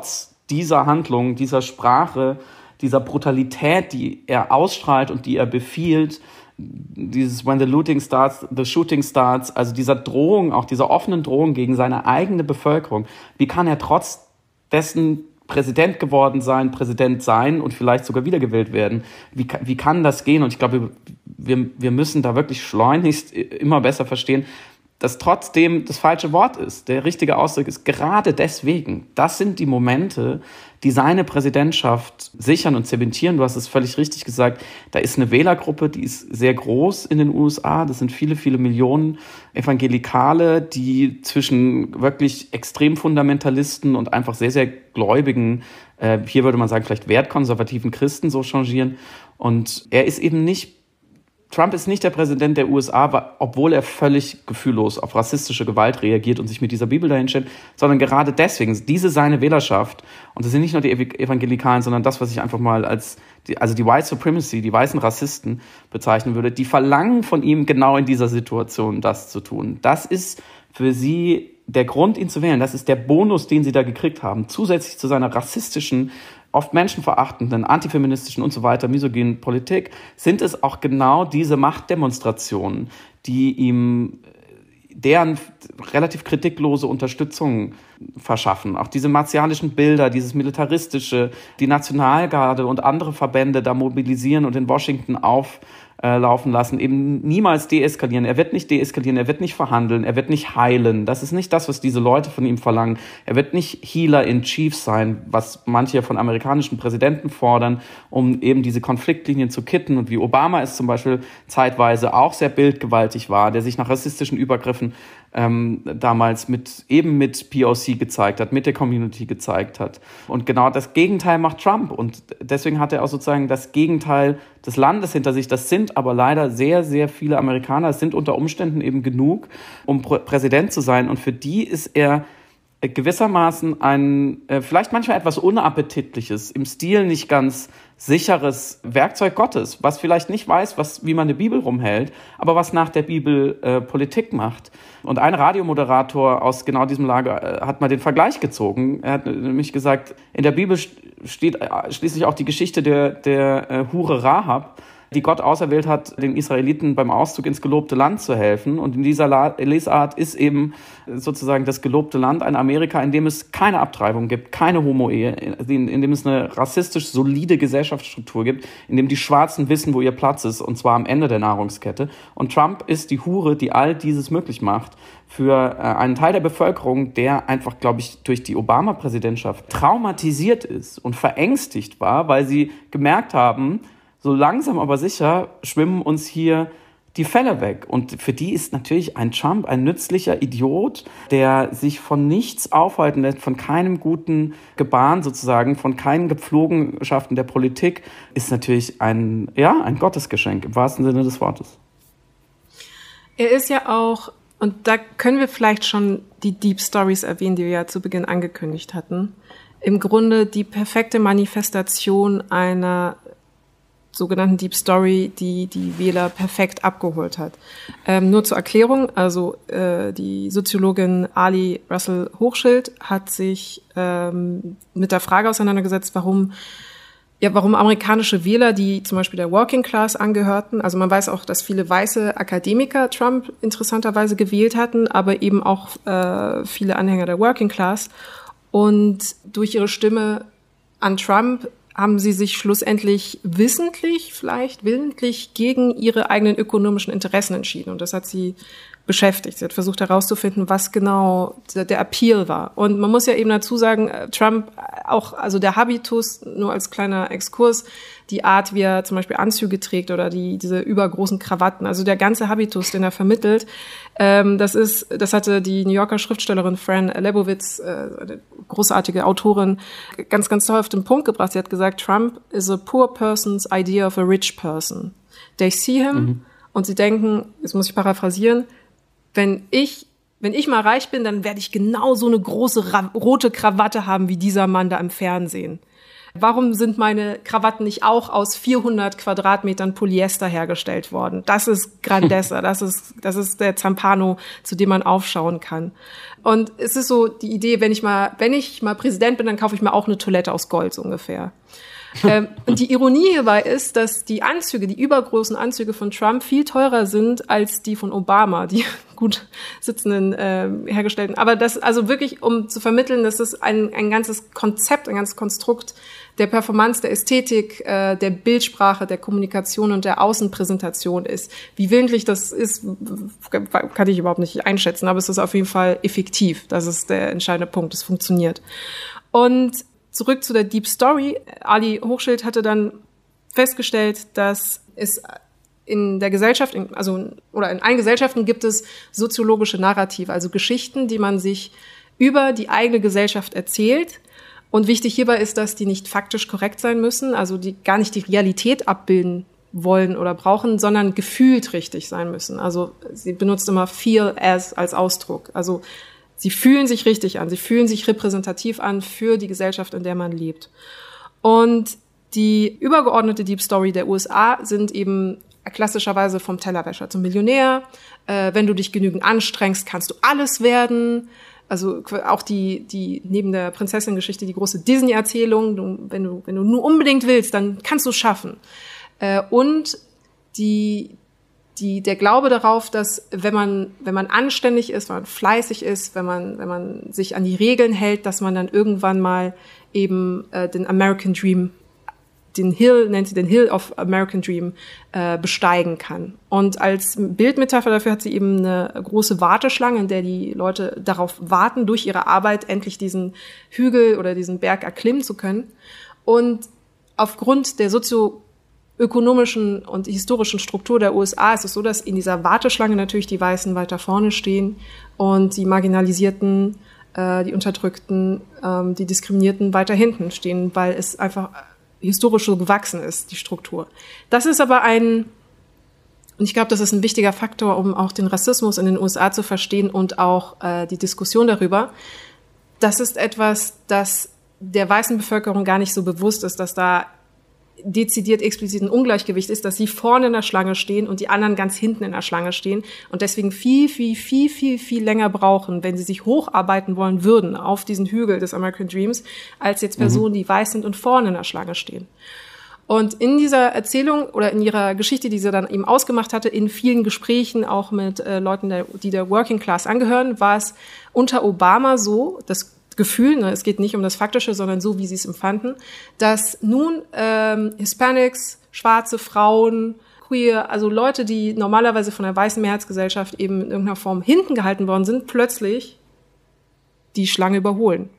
dieser Handlung, dieser Sprache, dieser Brutalität, die er ausstrahlt und die er befiehlt, dieses when the looting starts, the shooting starts, also dieser Drohung, auch dieser offenen Drohung gegen seine eigene Bevölkerung. Wie kann er trotz dessen Präsident geworden sein, Präsident sein und vielleicht sogar wiedergewählt werden? Wie kann das gehen? Und ich glaube, wir müssen da wirklich schleunigst immer besser verstehen, dass trotzdem das falsche Wort ist. Der richtige Ausdruck ist gerade deswegen. Das sind die Momente, die seine Präsidentschaft sichern und zementieren. Du hast es völlig richtig gesagt. Da ist eine Wählergruppe, die ist sehr groß in den USA. Das sind viele, viele Millionen Evangelikale, die zwischen wirklich extrem Fundamentalisten und einfach sehr, sehr gläubigen, hier würde man sagen, vielleicht wertkonservativen Christen so changieren. Und er ist eben nicht Trump ist nicht der Präsident der USA, obwohl er völlig gefühllos auf rassistische Gewalt reagiert und sich mit dieser Bibel dahinstellt, sondern gerade deswegen, diese seine Wählerschaft, und das sind nicht nur die Evangelikalen, sondern das, was ich einfach mal als die White Supremacy, die weißen Rassisten bezeichnen würde, die verlangen von ihm genau in dieser Situation das zu tun. Das ist für sie der Grund, ihn zu wählen. Das ist der Bonus, den sie da gekriegt haben, zusätzlich zu seiner rassistischen, oft menschenverachtenden, antifeministischen und so weiter, misogynen Politik, sind es auch genau diese Machtdemonstrationen, die ihm deren relativ kritiklose Unterstützung verschaffen. Auch diese martialischen Bilder, dieses Militaristische, die Nationalgarde und andere Verbände da mobilisieren und in Washington auflaufen lassen, eben niemals deeskalieren. Er wird nicht deeskalieren, er wird nicht verhandeln, er wird nicht heilen. Das ist nicht das, was diese Leute von ihm verlangen. Er wird nicht Healer in Chief sein, was manche von amerikanischen Präsidenten fordern, um eben diese Konfliktlinien zu kitten. Und wie Obama es zum Beispiel zeitweise auch sehr bildgewaltig war, der sich nach rassistischen Übergriffen damals mit POC gezeigt hat, mit der Community gezeigt hat. Und genau das Gegenteil macht Trump. Und deswegen hat er auch sozusagen das Gegenteil des Landes hinter sich. Das sind aber leider sehr, sehr viele Amerikaner. Es sind unter Umständen eben genug, um Präsident zu sein. Und für die ist er gewissermaßen ein vielleicht manchmal etwas unappetitliches, im Stil nicht ganz sicheres Werkzeug Gottes, was vielleicht nicht weiß, wie man eine Bibel rumhält, aber was nach der Bibel Politik macht. Und ein Radiomoderator aus genau diesem Lager hat mal den Vergleich gezogen. Er hat nämlich gesagt, in der Bibel steht schließlich auch die Geschichte der Hure Rahab, die Gott auserwählt hat, den Israeliten beim Auszug ins gelobte Land zu helfen. Und in dieser Lesart ist eben sozusagen das gelobte Land ein Amerika, in dem es keine Abtreibung gibt, keine Homo-Ehe, in dem es eine rassistisch solide Gesellschaftsstruktur gibt, in dem die Schwarzen wissen, wo ihr Platz ist, und zwar am Ende der Nahrungskette. Und Trump ist die Hure, die all dieses möglich macht für einen Teil der Bevölkerung, der einfach, glaube ich, durch die Obama-Präsidentschaft traumatisiert ist und verängstigt war, weil sie gemerkt haben, so langsam aber sicher schwimmen uns hier die Fälle weg. Und für die ist natürlich ein Trump ein nützlicher Idiot, der sich von nichts aufhalten lässt, von keinem guten Gebaren sozusagen, von keinen Gepflogenschaften der Politik, ist natürlich ein Gottesgeschenk im wahrsten Sinne des Wortes. Er ist ja auch, und da können wir vielleicht schon die Deep Stories erwähnen, die wir ja zu Beginn angekündigt hatten, im Grunde die perfekte Manifestation einer sogenannten Deep Story, die die Wähler perfekt abgeholt hat. Nur zur Erklärung, also die Soziologin Ali Russell Hochschild hat sich mit der Frage auseinandergesetzt, warum amerikanische Wähler, die zum Beispiel der Working Class angehörten, also man weiß auch, dass viele weiße Akademiker Trump interessanterweise gewählt hatten, aber eben auch viele Anhänger der Working Class. Und durch ihre Stimme an Trump haben sie sich schlussendlich wissentlich, vielleicht willentlich gegen ihre eigenen ökonomischen Interessen entschieden. Und das hat sie beschäftigt. Sie hat versucht herauszufinden, was genau der Appeal war. Und man muss ja eben dazu sagen, Trump auch, also der Habitus, nur als kleiner Exkurs, die Art, wie er zum Beispiel Anzüge trägt oder diese übergroßen Krawatten, also der ganze Habitus, den er vermittelt, das hatte die New Yorker Schriftstellerin Fran Lebowitz, eine großartige Autorin, ganz, ganz toll auf den Punkt gebracht. Sie hat gesagt, Trump is a poor person's idea of a rich person. They see him und sie denken, jetzt muss ich paraphrasieren, wenn ich mal reich bin, dann werde ich genau so eine große rote Krawatte haben wie dieser Mann da im Fernsehen. Warum sind meine Krawatten nicht auch aus 400 Quadratmetern Polyester hergestellt worden? Das ist Grandezza, das ist der Zampano, zu dem man aufschauen kann. Und es ist so die Idee, wenn ich mal Präsident bin, dann kaufe ich mir auch eine Toilette aus Gold, so ungefähr. Und die Ironie hierbei ist, dass die übergroßen Anzüge von Trump viel teurer sind als die von Obama, die gut sitzenden hergestellten. Aber das, also wirklich, um zu vermitteln, dass es ein ganzes Konzept, ein ganzes Konstrukt der Performance, der Ästhetik, der Bildsprache, der Kommunikation und der Außenpräsentation ist. Wie willentlich das ist, kann ich überhaupt nicht einschätzen, aber es ist auf jeden Fall effektiv. Das ist der entscheidende Punkt, es funktioniert. Und zurück zu der Deep Story. Ali Hochschild hatte dann festgestellt, dass es in der Gesellschaft, in allen Gesellschaften gibt es soziologische Narrative, also Geschichten, die man sich über die eigene Gesellschaft erzählt. Und wichtig hierbei ist, dass die nicht faktisch korrekt sein müssen, also die gar nicht die Realität abbilden wollen oder brauchen, sondern gefühlt richtig sein müssen. Also sie benutzt immer feel as als Ausdruck. Also sie fühlen sich richtig an, sie fühlen sich repräsentativ an für die Gesellschaft, in der man lebt. Und die übergeordnete Deep Story der USA sind eben klassischerweise vom Tellerwäscher zum Millionär. Wenn du dich genügend anstrengst, kannst du alles werden. Also auch die neben der Prinzessin-Geschichte die große Disney-Erzählung. Wenn du nur unbedingt willst, dann kannst du es schaffen. Und der Glaube darauf, dass wenn man anständig ist, wenn man fleißig ist, wenn man sich an die Regeln hält, dass man dann irgendwann mal eben den American Dream, nennt sie den Hill of American Dream, besteigen kann. Und als Bildmetapher dafür hat sie eben eine große Warteschlange, in der die Leute darauf warten, durch ihre Arbeit endlich diesen Hügel oder diesen Berg erklimmen zu können. Und aufgrund der sozioökonomischen und historischen Struktur der USA ist es so, dass in dieser Warteschlange natürlich die Weißen weiter vorne stehen und die Marginalisierten, die Unterdrückten, die Diskriminierten weiter hinten stehen, weil es einfach historisch so gewachsen ist, die Struktur. Das ist aber und ich glaube, das ist ein wichtiger Faktor, um auch den Rassismus in den USA zu verstehen und auch die Diskussion darüber. Das ist etwas, das der weißen Bevölkerung gar nicht so bewusst ist, dass da dezidiert explizit ein Ungleichgewicht ist, dass sie vorne in der Schlange stehen und die anderen ganz hinten in der Schlange stehen und deswegen viel länger brauchen, wenn sie sich hocharbeiten wollen würden auf diesen Hügel des American Dreams, als jetzt Personen, die weiß sind und vorne in der Schlange stehen. Und in dieser Erzählung oder in ihrer Geschichte, die sie dann eben ausgemacht hatte, in vielen Gesprächen auch mit Leuten, die der Working Class angehören, war es unter Obama so, das Gefühl, es geht nicht um das Faktische, sondern so, wie sie es empfanden, dass nun Hispanics, schwarze Frauen, queer, also Leute, die normalerweise von der weißen Mehrheitsgesellschaft eben in irgendeiner Form hinten gehalten worden sind, plötzlich die Schlange überholen.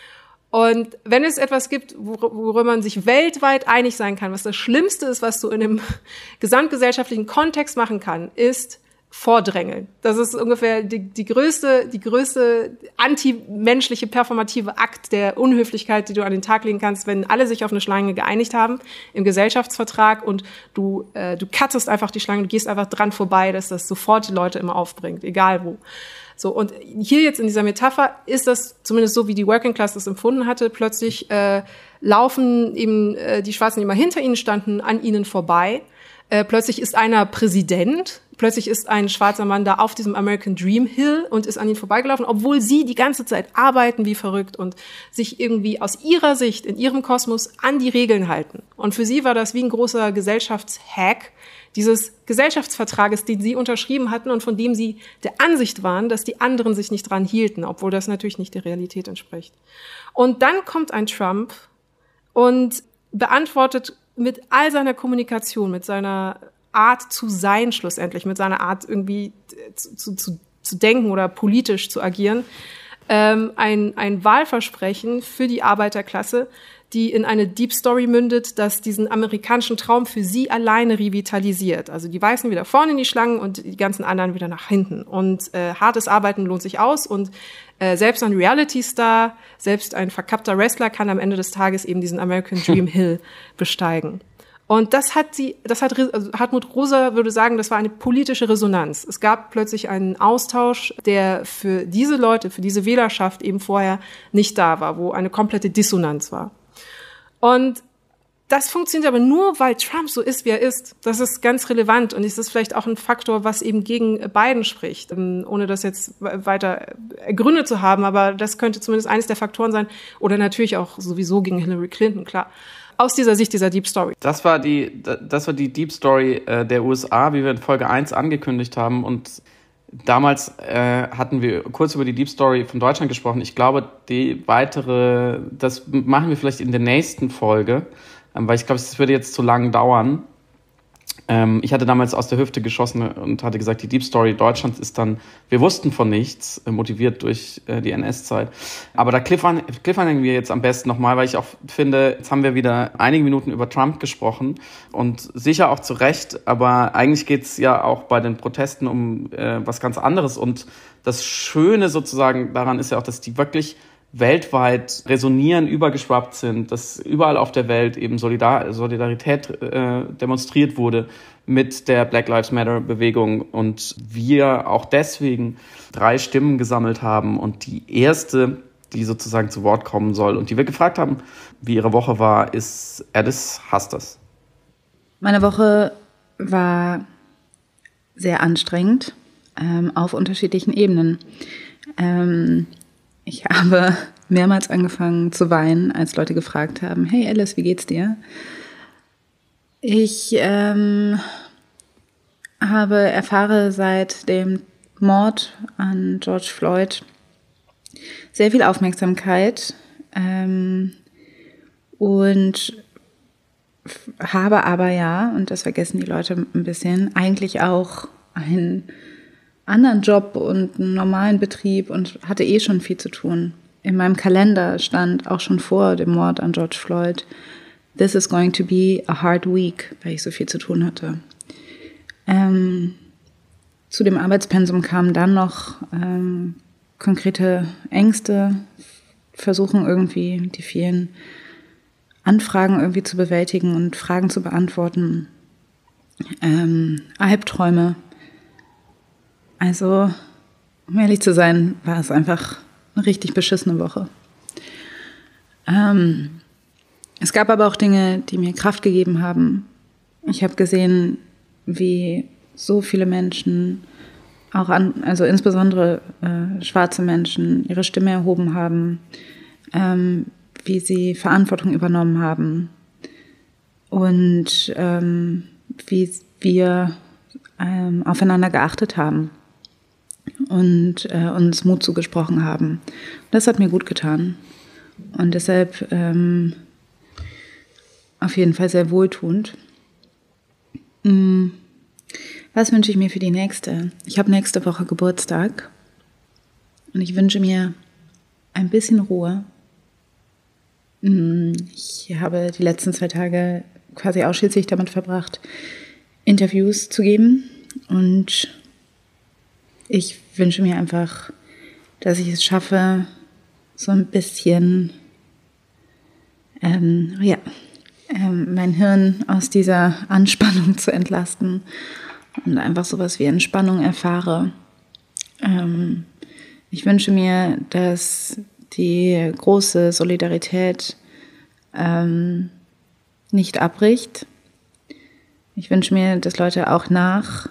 Und wenn es etwas gibt, worüber man sich weltweit einig sein kann, was das Schlimmste ist, was du in einem gesamtgesellschaftlichen Kontext machen kann, ist Vordrängeln. Das ist ungefähr die größte antimenschliche performative Akt der Unhöflichkeit, die du an den Tag legen kannst, wenn alle sich auf eine Schlange geeinigt haben im Gesellschaftsvertrag und du cuttest einfach die Schlange, du gehst einfach dran vorbei, dass das sofort die Leute immer aufbringt, egal wo. So, und hier jetzt in dieser Metapher ist das zumindest so, wie die Working Class das empfunden hatte. Plötzlich laufen eben die Schwarzen, die immer hinter ihnen standen, an ihnen vorbei. Plötzlich ist einer Präsident, plötzlich ist ein schwarzer Mann da auf diesem American Dream Hill und ist an ihnen vorbeigelaufen, obwohl sie die ganze Zeit arbeiten wie verrückt und sich irgendwie aus ihrer Sicht, in ihrem Kosmos an die Regeln halten. Und für sie war das wie ein großer Gesellschaftshack dieses Gesellschaftsvertrages, den sie unterschrieben hatten und von dem sie der Ansicht waren, dass die anderen sich nicht dran hielten, obwohl das natürlich nicht der Realität entspricht. Und dann kommt ein Trump und beantwortet mit all seiner Kommunikation, mit seiner Art zu sein schlussendlich, mit seiner Art irgendwie zu denken oder politisch zu agieren, ein Wahlversprechen für die Arbeiterklasse, die in eine Deep Story mündet, dass diesen amerikanischen Traum für sie alleine revitalisiert. Also die Weißen wieder vorne in die Schlangen und die ganzen anderen wieder nach hinten. Und hartes Arbeiten lohnt sich aus und selbst ein Reality-Star, selbst ein verkappter Wrestler kann am Ende des Tages eben diesen American Dream Hill besteigen. Und Hartmut Rosa würde sagen, das war eine politische Resonanz. Es gab plötzlich einen Austausch, der für diese Leute, für diese Wählerschaft eben vorher nicht da war, wo eine komplette Dissonanz war. Und das funktioniert aber nur, weil Trump so ist, wie er ist. Das ist ganz relevant und es ist vielleicht auch ein Faktor, was eben gegen Biden spricht, ohne das jetzt weiter ergründet zu haben, aber das könnte zumindest eines der Faktoren sein oder natürlich auch sowieso gegen Hillary Clinton, klar. Aus dieser Sicht dieser Deep Story. Das war die Deep Story der USA, wie wir in Folge 1 angekündigt haben und damals hatten wir kurz über die Deep Story von Deutschland gesprochen. Ich glaube, das machen wir vielleicht in der nächsten Folge, weil ich glaube, es würde jetzt zu lang dauern. Ich hatte damals aus der Hüfte geschossen und hatte gesagt, die Deep Story Deutschlands ist dann, wir wussten von nichts, motiviert durch die NS-Zeit. Aber da cliffhangern wir jetzt am besten nochmal, weil ich auch finde, jetzt haben wir wieder einige Minuten über Trump gesprochen und sicher auch zu Recht, aber eigentlich geht's ja auch bei den Protesten um was ganz anderes. Und das Schöne sozusagen daran ist ja auch, dass die wirklich weltweit resonieren, übergeschwappt sind, dass überall auf der Welt eben Solidarität demonstriert wurde mit der Black Lives Matter Bewegung und wir auch deswegen 3 Stimmen gesammelt haben und die erste, die sozusagen zu Wort kommen soll und die wir gefragt haben, wie ihre Woche war, ist Alice Hasters. Meine Woche war sehr anstrengend, auf unterschiedlichen Ebenen. Ich habe mehrmals angefangen zu weinen, als Leute gefragt haben, hey Alice, wie geht's dir? Ich erfahre seit dem Mord an George Floyd sehr viel Aufmerksamkeit und habe aber ja, und das vergessen die Leute ein bisschen, eigentlich auch einen anderen Job und einen normalen Betrieb und hatte schon viel zu tun. In meinem Kalender stand auch schon vor dem Mord an George Floyd, this is going to be a hard week, weil ich so viel zu tun hatte. Zu dem Arbeitspensum kamen dann noch konkrete Ängste, versuchen irgendwie die vielen Anfragen irgendwie zu bewältigen und Fragen zu beantworten, Albträume. Also, um ehrlich zu sein, war es einfach eine richtig beschissene Woche. Es gab aber auch Dinge, die mir Kraft gegeben haben. Ich habe gesehen, wie so viele Menschen, also insbesondere schwarze Menschen, ihre Stimme erhoben haben, wie sie Verantwortung übernommen haben und wie wir aufeinander geachtet haben und uns Mut zugesprochen haben. Das hat mir gut getan und deshalb auf jeden Fall sehr wohltuend. Was wünsche ich mir für die nächste? Ich habe nächste Woche Geburtstag und ich wünsche mir ein bisschen Ruhe. Ich habe die letzten 2 Tage quasi ausschließlich damit verbracht, Interviews zu geben und ich wünsche mir einfach, dass ich es schaffe, so ein bisschen mein Hirn aus dieser Anspannung zu entlasten und einfach sowas wie Entspannung erfahre. Ich wünsche mir, dass die große Solidarität nicht abbricht. Ich wünsche mir, dass Leute auch nach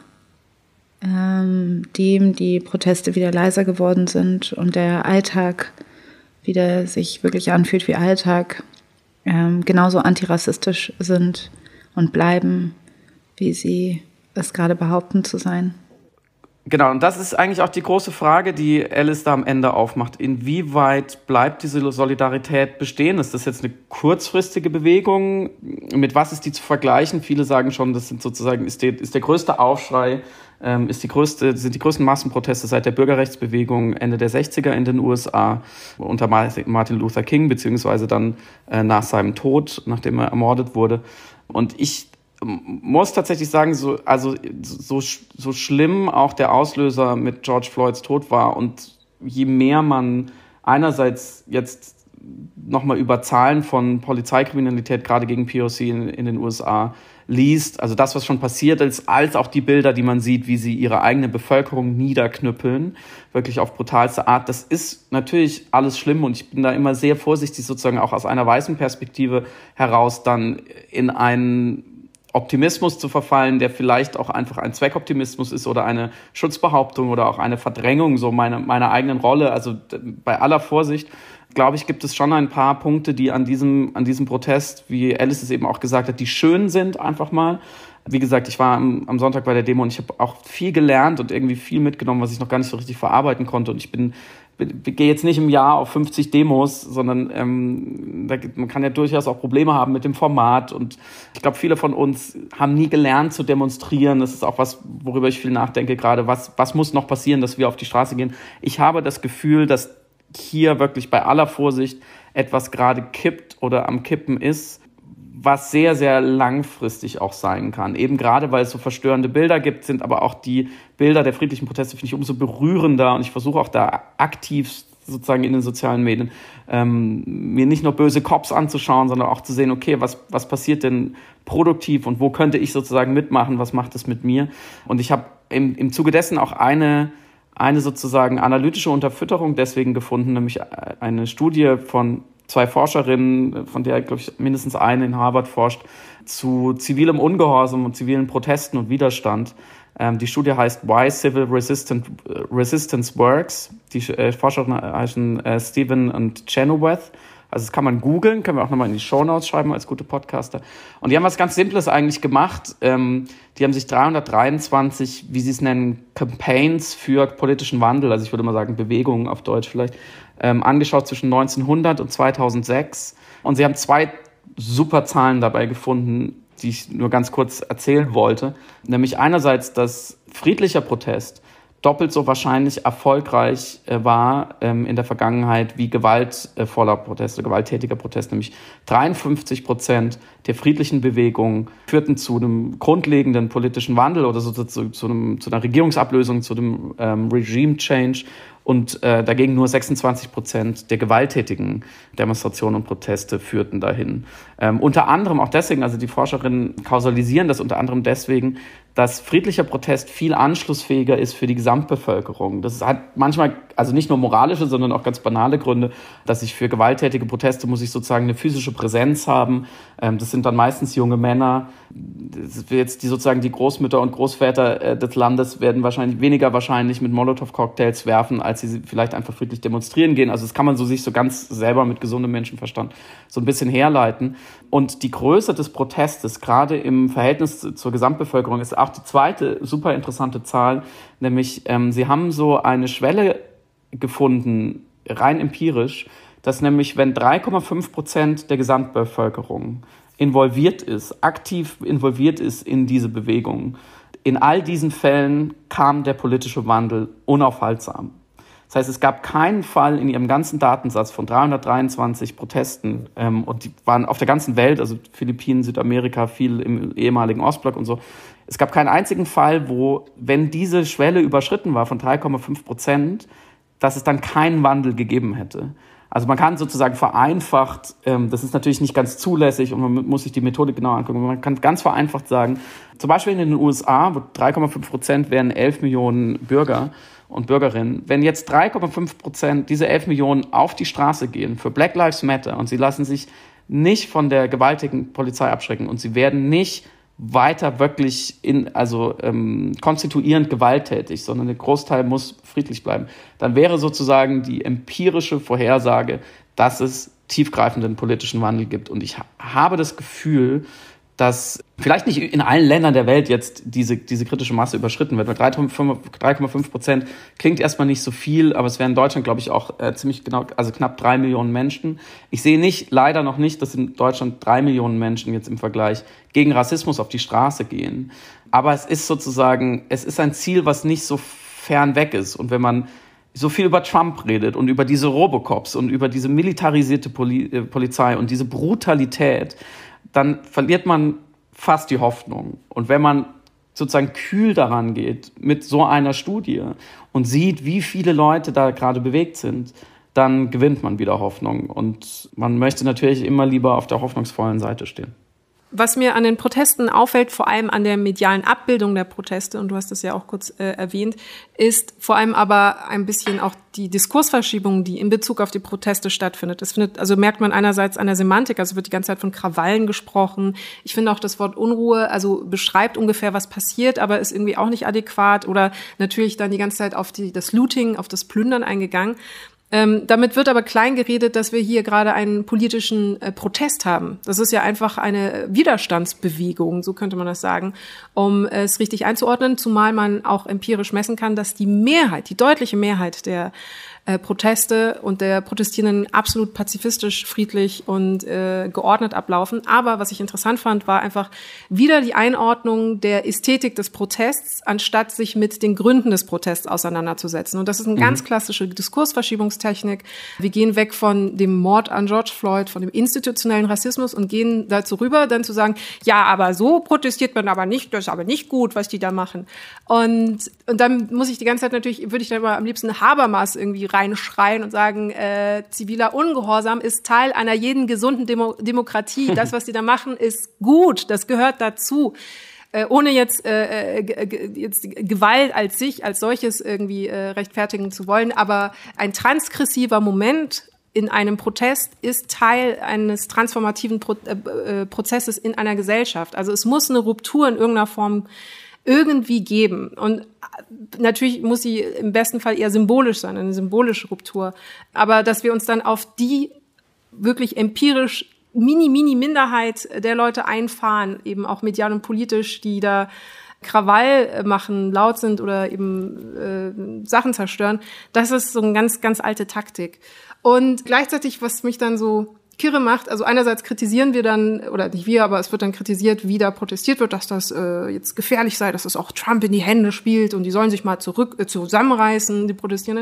die Proteste wieder leiser geworden sind und der Alltag wieder sich wirklich anfühlt wie Alltag, genauso antirassistisch sind und bleiben, wie sie es gerade behaupten zu sein. Genau, und das ist eigentlich auch die große Frage, die Alice da am Ende aufmacht. Inwieweit bleibt diese Solidarität bestehen? Ist das jetzt eine kurzfristige Bewegung? Mit was ist die zu vergleichen? Viele sagen schon, das sind sozusagen, ist der größte Aufschrei, sind die größten Massenproteste seit der Bürgerrechtsbewegung Ende der 60er in den USA unter Martin Luther King, beziehungsweise dann nach seinem Tod, nachdem er ermordet wurde. Und ich muss tatsächlich sagen, so schlimm auch der Auslöser mit George Floyds Tod war und je mehr man einerseits jetzt nochmal über Zahlen von Polizeikriminalität gerade gegen POC in den USA liest, also das, was schon passiert ist, als auch die Bilder, die man sieht, wie sie ihre eigene Bevölkerung niederknüppeln, wirklich auf brutalste Art. Das ist natürlich alles schlimm und ich bin da immer sehr vorsichtig, sozusagen auch aus einer weißen Perspektive heraus dann in einen Optimismus zu verfallen, der vielleicht auch einfach ein Zweckoptimismus ist oder eine Schutzbehauptung oder auch eine Verdrängung so meiner eigenen Rolle. Also bei aller Vorsicht, glaube ich, gibt es schon ein paar Punkte, die an diesem Protest, wie Alice es eben auch gesagt hat, die schön sind einfach mal. Wie gesagt, ich war am Sonntag bei der Demo und ich habe auch viel gelernt und irgendwie viel mitgenommen, was ich noch gar nicht so richtig verarbeiten konnte. Und ich gehe jetzt nicht im Jahr auf 50 Demos, sondern man kann ja durchaus auch Probleme haben mit dem Format. Und ich glaube, viele von uns haben nie gelernt zu demonstrieren. Das ist auch was, worüber ich viel nachdenke gerade. Was muss noch passieren, dass wir auf die Straße gehen? Ich habe das Gefühl, dass hier wirklich bei aller Vorsicht etwas gerade kippt oder am Kippen ist, was sehr, sehr langfristig auch sein kann. Eben gerade, weil es so verstörende Bilder gibt, sind aber auch die Bilder der friedlichen Proteste, finde ich, umso berührender. Und ich versuche auch da aktiv sozusagen in den sozialen Medien mir nicht nur böse Cops anzuschauen, sondern auch zu sehen, okay, was passiert denn produktiv und wo könnte ich sozusagen mitmachen, was macht es mit mir? Und ich habe im Zuge dessen auch eine sozusagen analytische Unterfütterung deswegen gefunden, nämlich eine Studie von 2 Forscherinnen, von der, glaube ich, mindestens eine in Harvard forscht, zu zivilem Ungehorsam und zivilen Protesten und Widerstand. Die Studie heißt Why Civil Resistance Works. Die Forscherinnen heißen Stephen und Chenoweth. Also das kann man googeln, können wir auch nochmal in die Shownotes schreiben als gute Podcaster. Und die haben was ganz Simples eigentlich gemacht. Die haben sich 323, wie sie es nennen, Campaigns für politischen Wandel, also ich würde mal sagen Bewegungen auf Deutsch vielleicht, angeschaut zwischen 1900 und 2006. Und sie haben 2 super Zahlen dabei gefunden, die ich nur ganz kurz erzählen wollte. Nämlich einerseits, dass friedlicher Protest doppelt so wahrscheinlich erfolgreich war in der Vergangenheit wie gewaltvoller Protest oder gewalttätiger Protest. Nämlich 53% der friedlichen Bewegungen führten zu einem grundlegenden politischen Wandel oder so zu einer Regierungsablösung, zu dem Regime Change. Und dagegen nur 26% der gewalttätigen Demonstrationen und Proteste führten dahin. Unter anderem auch deswegen, also die Forscherinnen kausalisieren das unter anderem deswegen, dass friedlicher Protest viel anschlussfähiger ist für die Gesamtbevölkerung. Das hat manchmal, also nicht nur moralische, sondern auch ganz banale Gründe, dass ich für gewalttätige Proteste muss ich sozusagen eine physische Präsenz haben. Das sind dann meistens junge Männer. Jetzt die Großmütter und Großväter des Landes werden weniger wahrscheinlich mit Molotow-Cocktails werfen, als sie vielleicht einfach friedlich demonstrieren gehen. Also das kann man sich so ganz selber mit gesundem Menschenverstand so ein bisschen herleiten. Und die Größe des Protestes, gerade im Verhältnis zur Gesamtbevölkerung, ist auch die zweite super interessante Zahl, nämlich sie haben so eine Schwelle gefunden, rein empirisch, dass nämlich, wenn 3,5% der Gesamtbevölkerung aktiv involviert ist in diese Bewegung, in all diesen Fällen kam der politische Wandel unaufhaltsam. Das heißt, es gab keinen Fall in ihrem ganzen Datensatz von 323 Protesten, und die waren auf der ganzen Welt, also Philippinen, Südamerika, viel im ehemaligen Ostblock und so. Es gab keinen einzigen Fall, wo, wenn diese Schwelle überschritten war von 3,5%, dass es dann keinen Wandel gegeben hätte. Also man kann sozusagen vereinfacht, das ist natürlich nicht ganz zulässig und man muss sich die Methodik genau angucken, man kann ganz vereinfacht sagen, zum Beispiel in den USA, wo 3,5% wären 11 Millionen Bürger und Bürgerinnen, wenn jetzt 3,5% diese 11 Millionen auf die Straße gehen für Black Lives Matter und sie lassen sich nicht von der gewaltigen Polizei abschrecken und sie werden nicht weiter wirklich konstituierend gewalttätig, sondern der Großteil muss friedlich bleiben, dann wäre sozusagen die empirische Vorhersage, dass es tiefgreifenden politischen Wandel gibt. Und ich habe das Gefühl, dass vielleicht nicht in allen Ländern der Welt jetzt diese kritische Masse überschritten wird. Weil 3,5% klingt erstmal nicht so viel, aber es wären in Deutschland, glaube ich, auch ziemlich genau, also knapp 3 Millionen Menschen. Ich sehe leider noch nicht, dass in Deutschland 3 Millionen Menschen jetzt im Vergleich gegen Rassismus auf die Straße gehen. Aber es ist ein Ziel, was nicht so fern weg ist. Und wenn man so viel über Trump redet und über diese Robocops und über diese militarisierte Polizei und diese Brutalität, dann verliert man fast die Hoffnung. Und wenn man sozusagen kühl daran geht mit so einer Studie und sieht, wie viele Leute da gerade bewegt sind, dann gewinnt man wieder Hoffnung. Und man möchte natürlich immer lieber auf der hoffnungsvollen Seite stehen. Was mir an den Protesten auffällt, vor allem an der medialen Abbildung der Proteste, und du hast es ja auch kurz erwähnt, ist vor allem aber ein bisschen auch die Diskursverschiebung, die in Bezug auf die Proteste stattfindet. Also merkt man einerseits an der Semantik, also wird die ganze Zeit von Krawallen gesprochen. Ich finde auch das Wort Unruhe, also beschreibt ungefähr, was passiert, aber ist irgendwie auch nicht adäquat, oder natürlich dann die ganze Zeit auf das Looting, auf das Plündern eingegangen. Damit wird aber klein geredet, dass wir hier gerade einen politischen Protest haben. Das ist ja einfach eine Widerstandsbewegung, so könnte man das sagen, um es richtig einzuordnen, zumal man auch empirisch messen kann, dass die deutliche Mehrheit der Proteste und der Protestierenden absolut pazifistisch, friedlich und geordnet ablaufen. Aber was ich interessant fand, war einfach wieder die Einordnung der Ästhetik des Protests, anstatt sich mit den Gründen des Protests auseinanderzusetzen. Und das ist eine ganz klassische Diskursverschiebungstechnik. Wir gehen weg von dem Mord an George Floyd, von dem institutionellen Rassismus und gehen dazu rüber, dann zu sagen, ja, aber so protestiert man aber nicht, das ist aber nicht gut, was die da machen. Und dann muss ich die ganze Zeit würde ich dann immer am liebsten Habermas irgendwie reinschreien und sagen, ziviler Ungehorsam ist Teil einer jeden gesunden Demokratie. Das, was die da machen, ist gut. Das gehört dazu. Ohne jetzt Gewalt als solches irgendwie rechtfertigen zu wollen. Aber ein transgressiver Moment in einem Protest ist Teil eines transformativen Prozesses in einer Gesellschaft. Also es muss eine Ruptur in irgendeiner Form irgendwie geben. Und natürlich muss sie im besten Fall eher symbolisch sein, eine symbolische Ruptur. Aber dass wir uns dann auf die wirklich empirisch Minderheit der Leute einfahren, eben auch medial und politisch, die da Krawall machen, laut sind oder eben Sachen zerstören, das ist so eine ganz, ganz alte Taktik. Und gleichzeitig, was mich dann so kirre macht, also einerseits kritisieren wir dann, oder nicht wir, aber es wird dann kritisiert, wie da protestiert wird, dass das jetzt gefährlich sei, dass es auch Trump in die Hände spielt und die sollen sich mal zusammenreißen, die Protestierenden.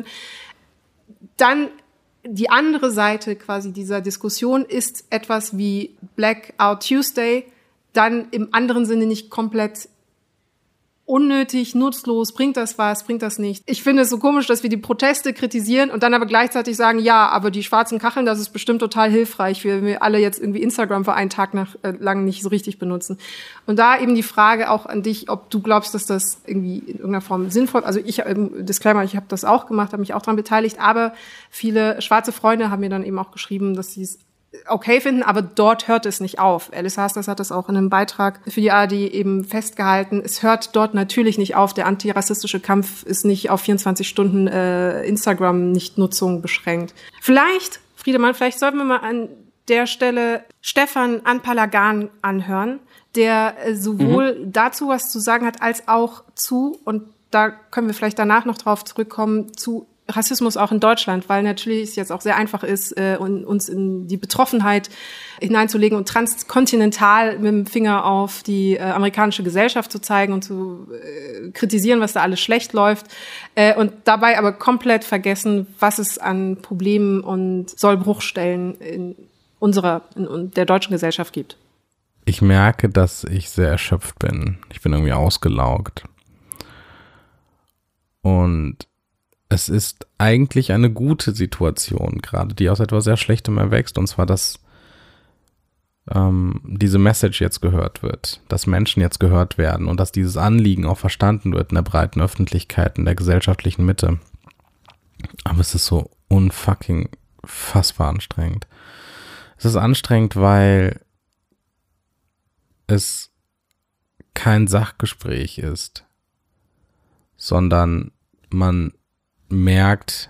Dann die andere Seite quasi dieser Diskussion ist etwas wie Blackout Tuesday, dann im anderen Sinne nicht komplett unnötig, nutzlos, bringt das was, bringt das nicht. Ich finde es so komisch, dass wir die Proteste kritisieren und dann aber gleichzeitig sagen, ja, aber die schwarzen Kacheln, das ist bestimmt total hilfreich, wenn wir alle jetzt irgendwie Instagram für einen Tag lang nicht so richtig benutzen. Und da eben die Frage auch an dich, ob du glaubst, dass das irgendwie in irgendeiner Form sinnvoll, also Disclaimer, ich habe das auch gemacht, habe mich auch daran beteiligt, aber viele schwarze Freunde haben mir dann eben auch geschrieben, dass sie es okay finden, aber dort hört es nicht auf. Alice Hastas hat das auch in einem Beitrag für die ARD eben festgehalten. Es hört dort natürlich nicht auf. Der antirassistische Kampf ist nicht auf 24 Stunden Instagram-Nichtnutzung beschränkt. Vielleicht, Friedemann, sollten wir mal an der Stelle Stefan Anpalagan anhören, der sowohl dazu was zu sagen hat, als auch zu, und da können wir vielleicht danach noch drauf zurückkommen, zu Rassismus auch in Deutschland, weil natürlich es jetzt auch sehr einfach ist, uns in die Betroffenheit hineinzulegen und transkontinental mit dem Finger auf die amerikanische Gesellschaft zu zeigen und zu kritisieren, was da alles schlecht läuft, und dabei aber komplett vergessen, was es an Problemen und Sollbruchstellen in der deutschen Gesellschaft gibt. Ich merke, dass ich sehr erschöpft bin. Ich bin irgendwie ausgelaugt. Und es ist eigentlich eine gute Situation, gerade die aus etwas sehr Schlechtem erwächst, und zwar, dass diese Message jetzt gehört wird, dass Menschen jetzt gehört werden und dass dieses Anliegen auch verstanden wird in der breiten Öffentlichkeit, in der gesellschaftlichen Mitte. Aber es ist so unfucking fassbar anstrengend. Es ist anstrengend, weil es kein Sachgespräch ist, sondern man merkt,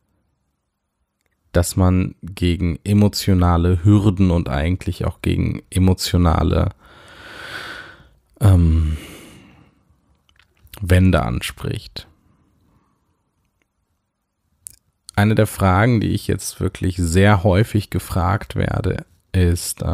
dass man gegen emotionale Hürden und eigentlich auch gegen emotionale Wände anspricht. Eine der Fragen, die ich jetzt wirklich sehr häufig gefragt werde, ist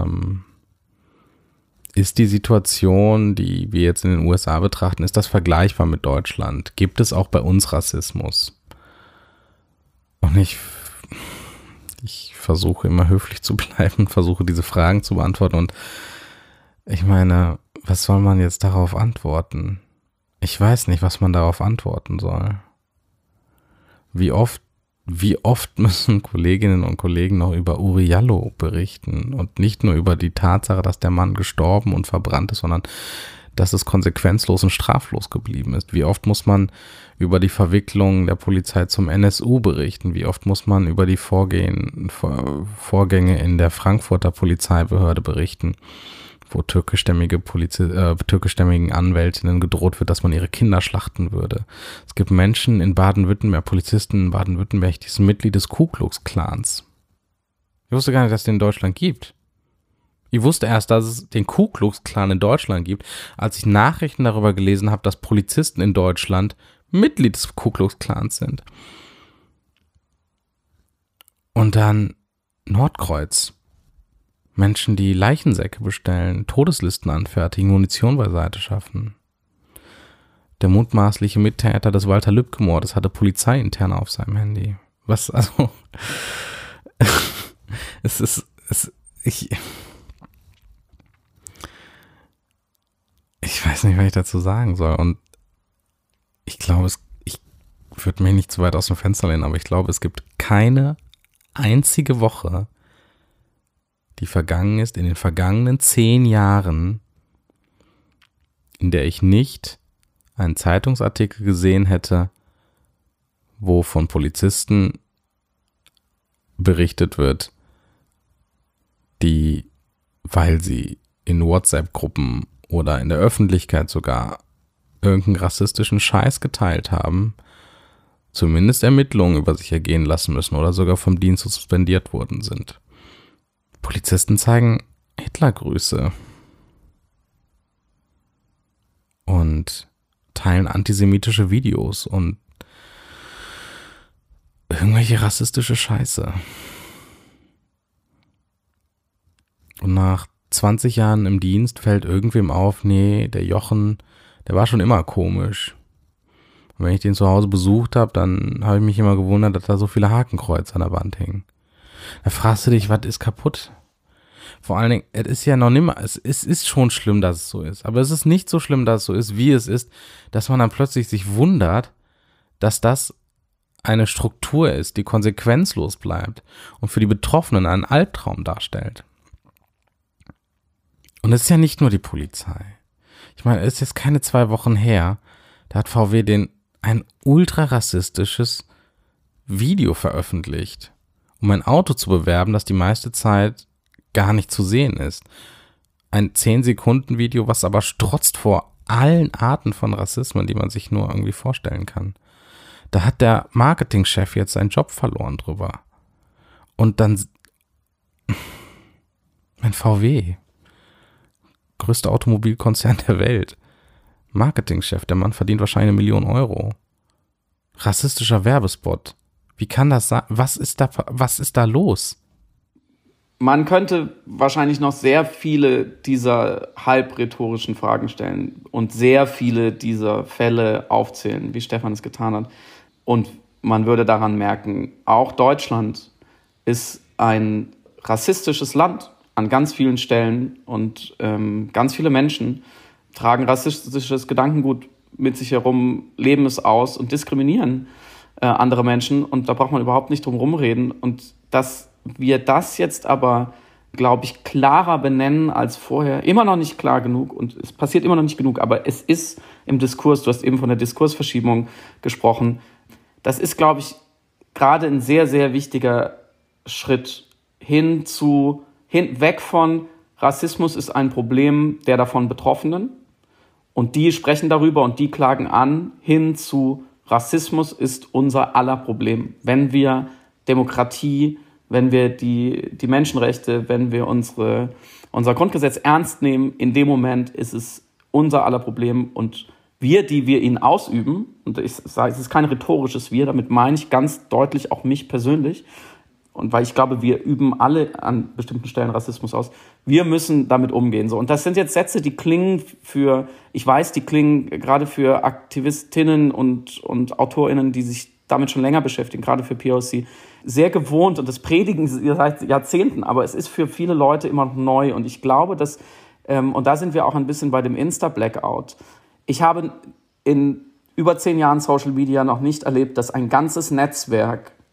die Situation, die wir jetzt in den USA betrachten, ist das vergleichbar mit Deutschland? Gibt es auch bei uns Rassismus? Und ich versuche immer höflich zu bleiben, versuche diese Fragen zu beantworten, und ich meine, was soll man jetzt darauf antworten? Ich weiß nicht, was man darauf antworten soll. Wie oft wie oft müssen Kolleginnen und Kollegen noch über Uri Jallo berichten und nicht nur über die Tatsache, dass der Mann gestorben und verbrannt ist, sondern dass es konsequenzlos und straflos geblieben ist. Wie oft muss man über die Verwicklung der Polizei zum NSU berichten? Wie oft muss man über die Vorgänge in der Frankfurter Polizeibehörde berichten, wo türkischstämmigen Anwältinnen gedroht wird, dass man ihre Kinder schlachten würde. Es gibt Menschen in Baden-Württemberg, Polizisten in Baden-Württemberg, die sind Mitglied des Ku Klux Klans. Ich wusste gar nicht, dass es den in Deutschland gibt. Ich wusste erst, dass es den Ku Klux Klan in Deutschland gibt, als ich Nachrichten darüber gelesen habe, dass Polizisten in Deutschland Mitglied des Ku Klux Klans sind. Und dann Nordkreuz. Menschen, die Leichensäcke bestellen, Todeslisten anfertigen, Munition beiseite schaffen. Der mutmaßliche Mittäter des Walter Lübcke-Mordes hatte Polizeiinterne auf seinem Handy. Was, also, ich weiß nicht, was ich dazu sagen soll. Und ich glaube, ich würde mich nicht zu weit aus dem Fenster lehnen, aber ich glaube, es gibt keine einzige Woche, die vergangen ist, in den vergangenen 10 Jahren, in der ich nicht einen Zeitungsartikel gesehen hätte, wo von Polizisten berichtet wird, die, weil sie in WhatsApp-Gruppen oder in der Öffentlichkeit sogar irgendeinen rassistischen Scheiß geteilt haben, zumindest Ermittlungen über sich ergehen lassen müssen oder sogar vom Dienst suspendiert worden sind. Polizisten zeigen Hitlergrüße und teilen antisemitische Videos und irgendwelche rassistische Scheiße. Und nach 20 Jahren im Dienst fällt irgendwem auf, nee, der Jochen, der war schon immer komisch. Und wenn ich den zu Hause besucht habe, dann habe ich mich immer gewundert, dass da so viele Hakenkreuze an der Wand hängen. Da fragst du dich, was ist kaputt? Vor allen Dingen, es ist ja noch nimmer, es ist schon schlimm, dass es so ist. Aber es ist nicht so schlimm, dass es so ist, wie es ist, dass man dann plötzlich sich wundert, dass das eine Struktur ist, die konsequenzlos bleibt und für die Betroffenen einen Albtraum darstellt. Und es ist ja nicht nur die Polizei. Ich meine, es ist jetzt keine 2 Wochen her, da hat VW ein ultra-rassistisches Video veröffentlicht, um ein Auto zu bewerben, das die meiste Zeit gar nicht zu sehen ist. Ein 10-Sekunden-Video, was aber strotzt vor allen Arten von Rassismen, die man sich nur irgendwie vorstellen kann. Da hat der Marketingchef jetzt seinen Job verloren drüber. Und dann mein VW, größter Automobilkonzern der Welt, Marketingchef, der Mann verdient wahrscheinlich 1 Million Euro. Rassistischer Werbespot. Wie kann das sein? Was ist da los? Man könnte wahrscheinlich noch sehr viele dieser halbrhetorischen Fragen stellen und sehr viele dieser Fälle aufzählen, wie Stefan es getan hat. Und man würde daran merken, auch Deutschland ist ein rassistisches Land an ganz vielen Stellen und ganz viele Menschen tragen rassistisches Gedankengut mit sich herum, leben es aus und diskriminieren andere Menschen. Und da braucht man überhaupt nicht drum rumreden. Und dass wir das jetzt aber, glaube ich, klarer benennen als vorher, immer noch nicht klar genug und es passiert immer noch nicht genug, aber es ist im Diskurs, du hast eben von der Diskursverschiebung gesprochen, das ist, glaube ich, gerade ein sehr, sehr wichtiger Schritt weg von Rassismus ist ein Problem der davon Betroffenen und die sprechen darüber und die klagen an, hin zu Rassismus ist unser aller Problem. Wenn wir Demokratie, wenn wir die Menschenrechte, wenn wir unser Grundgesetz ernst nehmen, in dem Moment ist es unser aller Problem und die wir ihn ausüben, und ich sage, es ist kein rhetorisches Wir, damit meine ich ganz deutlich auch mich persönlich, und weil ich glaube, wir üben alle an bestimmten Stellen Rassismus aus, wir müssen damit umgehen. So. Und das sind jetzt Sätze, die klingen die klingen gerade für Aktivistinnen und AutorInnen, die sich damit schon länger beschäftigen, gerade für POC, sehr gewohnt und das predigen sie seit Jahrzehnten, aber es ist für viele Leute immer noch neu und ich glaube, dass, und da sind wir auch ein bisschen bei dem Insta-Blackout, ich habe in über 10 Jahren Social Media noch nicht erlebt, dass ein ganzes Netzwerk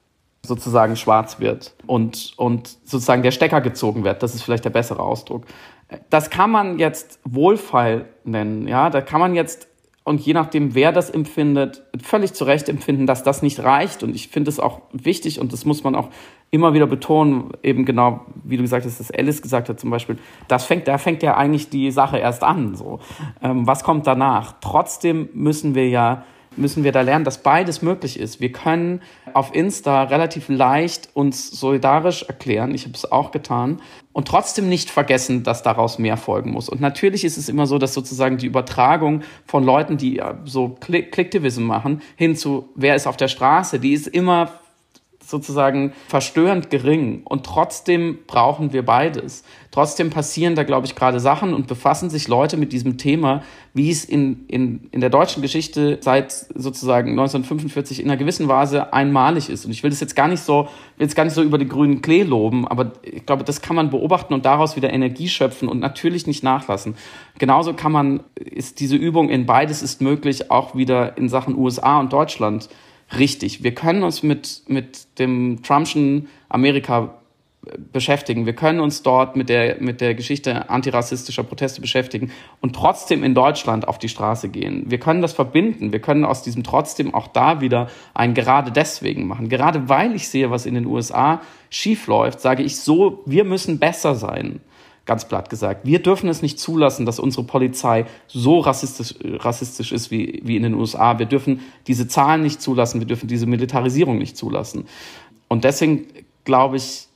sozusagen schwarz wird und sozusagen der Stecker gezogen wird. Das ist vielleicht der bessere Ausdruck. Das kann man jetzt wohlfeil nennen, ja, da kann man jetzt, und je nachdem, wer das empfindet, völlig zu Recht empfinden, dass das nicht reicht. Und ich finde es auch wichtig, und das muss man auch immer wieder betonen, eben genau, wie du gesagt hast, dass Alice gesagt hat zum Beispiel, da fängt ja eigentlich die Sache erst an. So. Was kommt danach? Trotzdem müssen wir da lernen, dass beides möglich ist. Wir können auf Insta relativ leicht uns solidarisch erklären, ich habe es auch getan, und trotzdem nicht vergessen, dass daraus mehr folgen muss. Und natürlich ist es immer so, dass sozusagen die Übertragung von Leuten, die so Clicktivism machen, hin zu wer ist auf der Straße, die ist immer sozusagen verstörend gering. Und trotzdem brauchen wir beides. Trotzdem passieren da, glaube ich, gerade Sachen und befassen sich Leute mit diesem Thema, wie es in der deutschen Geschichte seit sozusagen 1945 in einer gewissen Weise einmalig ist. Und ich will das jetzt gar nicht so über den grünen Klee loben, aber ich glaube, das kann man beobachten und daraus wieder Energie schöpfen und natürlich nicht nachlassen. Genauso ist diese Übung in beides ist möglich auch wieder in Sachen USA und Deutschland richtig. Wir können uns mit dem Trumpschen Amerika beschäftigen. Wir können uns dort mit der Geschichte antirassistischer Proteste beschäftigen und trotzdem in Deutschland auf die Straße gehen. Wir können das verbinden. Wir können aus diesem trotzdem auch da wieder ein gerade deswegen machen. Gerade weil ich sehe, was in den USA schief läuft, sage ich so, wir müssen besser sein. Ganz platt gesagt. Wir dürfen es nicht zulassen, dass unsere Polizei so rassistisch ist wie in den USA. Wir dürfen diese Zahlen nicht zulassen. Wir dürfen diese Militarisierung nicht zulassen. Und deswegen glaube ich,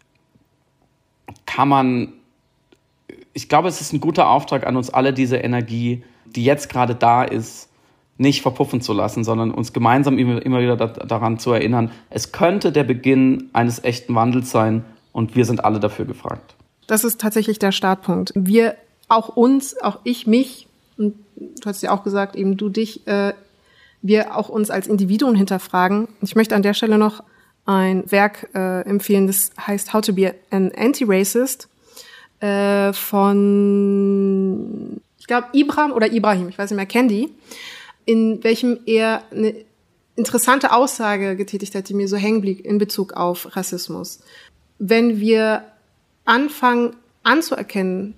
ich glaube, es ist ein guter Auftrag an uns alle, diese Energie, die jetzt gerade da ist, nicht verpuffen zu lassen, sondern uns gemeinsam immer wieder daran zu erinnern, es könnte der Beginn eines echten Wandels sein und wir sind alle dafür gefragt. Das ist tatsächlich der Startpunkt. Wir, auch uns, auch ich, mich, und du hast ja auch gesagt, eben du dich, wir auch uns als Individuen hinterfragen. Ich möchte an der Stelle noch ein Werk empfehlen, das heißt How to be an Anti-Racist von, ich glaube, Ibrahim, ich weiß nicht mehr, Kendi, in welchem er eine interessante Aussage getätigt hat, die mir so hängen blieb in Bezug auf Rassismus. Wenn wir anfangen anzuerkennen,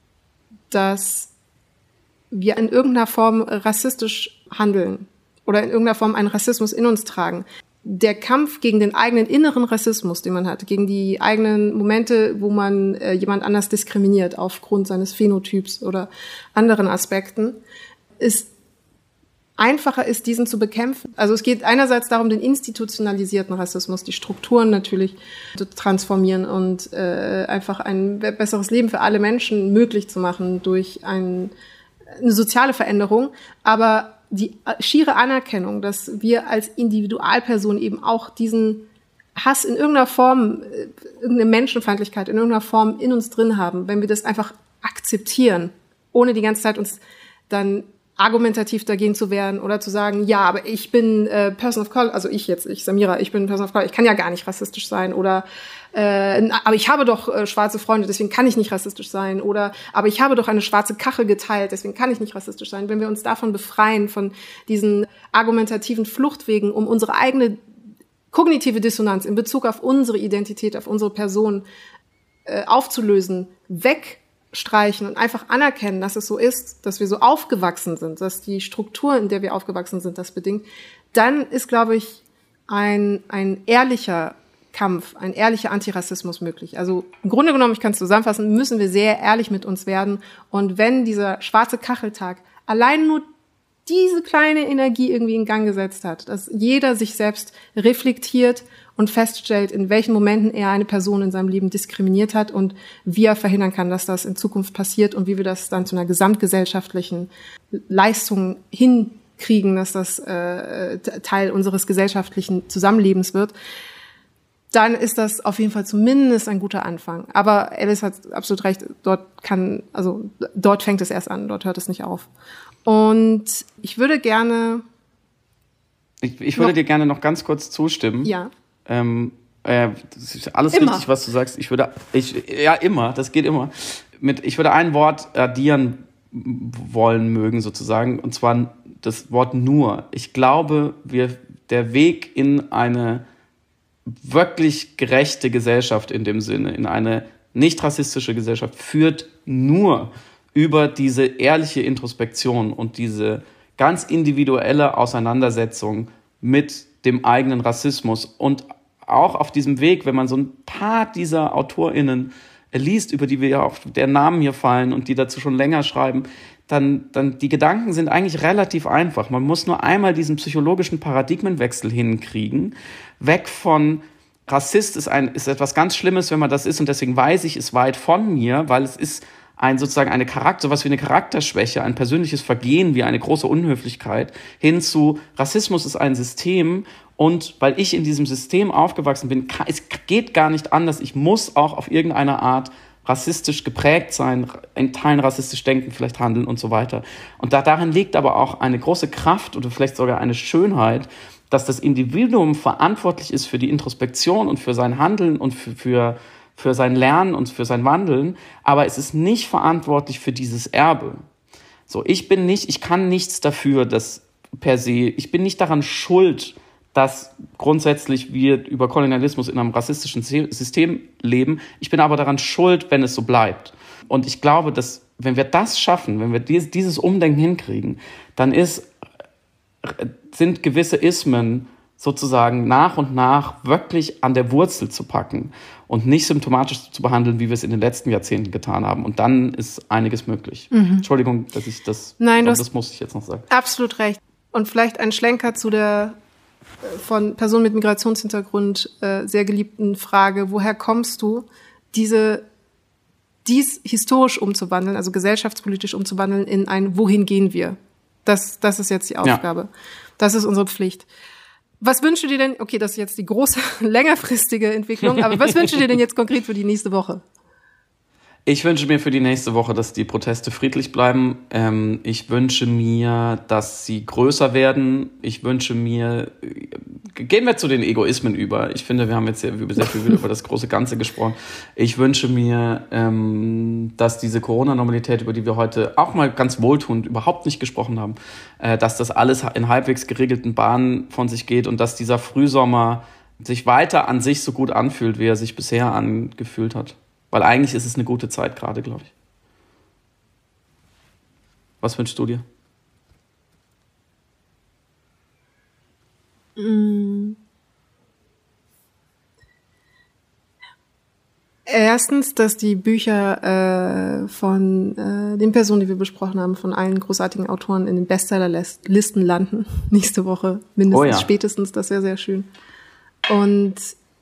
dass wir in irgendeiner Form rassistisch handeln oder in irgendeiner Form einen Rassismus in uns tragen. Der Kampf gegen den eigenen inneren Rassismus, den man hat, gegen die eigenen Momente, wo man jemand anders diskriminiert aufgrund seines Phänotyps oder anderen Aspekten, einfacher ist, diesen zu bekämpfen. Also es geht einerseits darum, den institutionalisierten Rassismus, die Strukturen natürlich zu transformieren und einfach ein besseres Leben für alle Menschen möglich zu machen durch eine soziale Veränderung. Aber die schiere Anerkennung, dass wir als Individualperson eben auch diesen Hass in irgendeiner Form, irgendeine Menschenfeindlichkeit in irgendeiner Form in uns drin haben, wenn wir das einfach akzeptieren, ohne die ganze Zeit uns dann argumentativ dagegen zu wehren oder zu sagen, ja, aber ich bin Person of Color, also ich Samira, ich bin Person of Color, ich kann ja gar nicht rassistisch sein oder aber ich habe doch schwarze Freunde, deswegen kann ich nicht rassistisch sein oder aber ich habe doch eine schwarze Kachel geteilt, deswegen kann ich nicht rassistisch sein. Wenn wir uns davon befreien, von diesen argumentativen Fluchtwegen, um unsere eigene kognitive Dissonanz in Bezug auf unsere Identität, auf unsere Person aufzulösen, wegstreichen und einfach anerkennen, dass es so ist, dass wir so aufgewachsen sind, dass die Struktur, in der wir aufgewachsen sind, das bedingt, dann ist, glaube ich, ein ehrlicher Kampf, ein ehrlicher Antirassismus möglich. Also im Grunde genommen, ich kann es zusammenfassen, müssen wir sehr ehrlich mit uns werden. Und wenn dieser schwarze Kacheltag allein nur diese kleine Energie irgendwie in Gang gesetzt hat, dass jeder sich selbst reflektiert und feststellt, in welchen Momenten er eine Person in seinem Leben diskriminiert hat und wie er verhindern kann, dass das in Zukunft passiert und wie wir das dann zu einer gesamtgesellschaftlichen Leistung hinkriegen, dass das Teil unseres gesellschaftlichen Zusammenlebens wird, dann ist das auf jeden Fall zumindest ein guter Anfang. Aber Alice hat absolut recht, dort fängt es erst an, dort hört es nicht auf. Und ich würde gerne... Ich würde dir gerne noch ganz kurz zustimmen. Ja. Das ist alles immer. Richtig, was du sagst. Immer, das geht immer. Ich würde ein Wort addieren wollen mögen, sozusagen, und zwar das Wort nur. Ich glaube, der Weg in eine wirklich gerechte Gesellschaft in dem Sinne, in eine nicht rassistische Gesellschaft, führt nur über diese ehrliche Introspektion und diese ganz individuelle Auseinandersetzung mit dem eigenen Rassismus. Und auch auf diesem Weg, wenn man so ein paar dieser AutorInnen liest, über die wir ja auf deren Namen hier fallen und die dazu schon länger schreiben, dann die Gedanken sind eigentlich relativ einfach. Man muss nur einmal diesen psychologischen Paradigmenwechsel hinkriegen, weg von Rassist ist etwas ganz Schlimmes, wenn man das ist, und deswegen weiß ich, ist weit von mir, weil es ist sozusagen sowas wie eine Charakterschwäche, ein persönliches Vergehen, wie eine große Unhöflichkeit, hin zu Rassismus ist ein System, und weil ich in diesem System aufgewachsen bin, es geht gar nicht anders, ich muss auch auf irgendeine Art rassistisch geprägt sein, in Teilen rassistisch denken, vielleicht handeln und so weiter. Und darin liegt aber auch eine große Kraft oder vielleicht sogar eine Schönheit, dass das Individuum verantwortlich ist für die Introspektion und für sein Handeln und für sein Lernen und für sein Wandeln, aber es ist nicht verantwortlich für dieses Erbe. So, ich kann nichts dafür, dass per se, ich bin nicht daran schuld, dass grundsätzlich wir über Kolonialismus in einem rassistischen System leben. Ich bin aber daran schuld, wenn es so bleibt. Und ich glaube, dass wenn wir das schaffen, wenn wir dieses Umdenken hinkriegen, dann sind gewisse Ismen sozusagen nach und nach wirklich an der Wurzel zu packen und nicht symptomatisch zu behandeln, wie wir es in den letzten Jahrzehnten getan haben. Und dann ist einiges möglich. Entschuldigung, dass ich das... Nein, das muss ich jetzt noch sagen. Absolut recht. Und vielleicht ein Schlenker zu der von Personen mit Migrationshintergrund sehr geliebten Frage, woher kommst du, dies historisch umzuwandeln, also gesellschaftspolitisch umzuwandeln in ein Wohin gehen wir? Das ist jetzt die Aufgabe. Ja. Das ist unsere Pflicht. Was wünschst du dir denn, okay, das ist jetzt die große, längerfristige Entwicklung, aber was wünschst du dir denn jetzt konkret für die nächste Woche? Ich wünsche mir für die nächste Woche, dass die Proteste friedlich bleiben. Ich wünsche mir, dass sie größer werden. Ich wünsche mir, gehen wir zu den Egoismen über. Ich finde, wir haben jetzt sehr viel über das große Ganze gesprochen. Ich wünsche mir, dass diese Corona-Normalität, über die wir heute auch mal ganz wohltuend überhaupt nicht gesprochen haben, dass das alles in halbwegs geregelten Bahnen von sich geht und dass dieser Frühsommer sich weiter an sich so gut anfühlt, wie er sich bisher angefühlt hat. Weil eigentlich ist es eine gute Zeit gerade, glaube ich. Was wünschst du dir? Erstens, dass die Bücher von den Personen, die wir besprochen haben, von allen großartigen Autoren in den Bestsellerlisten landen. Nächste Woche mindestens, spätestens. Das wäre sehr schön. Und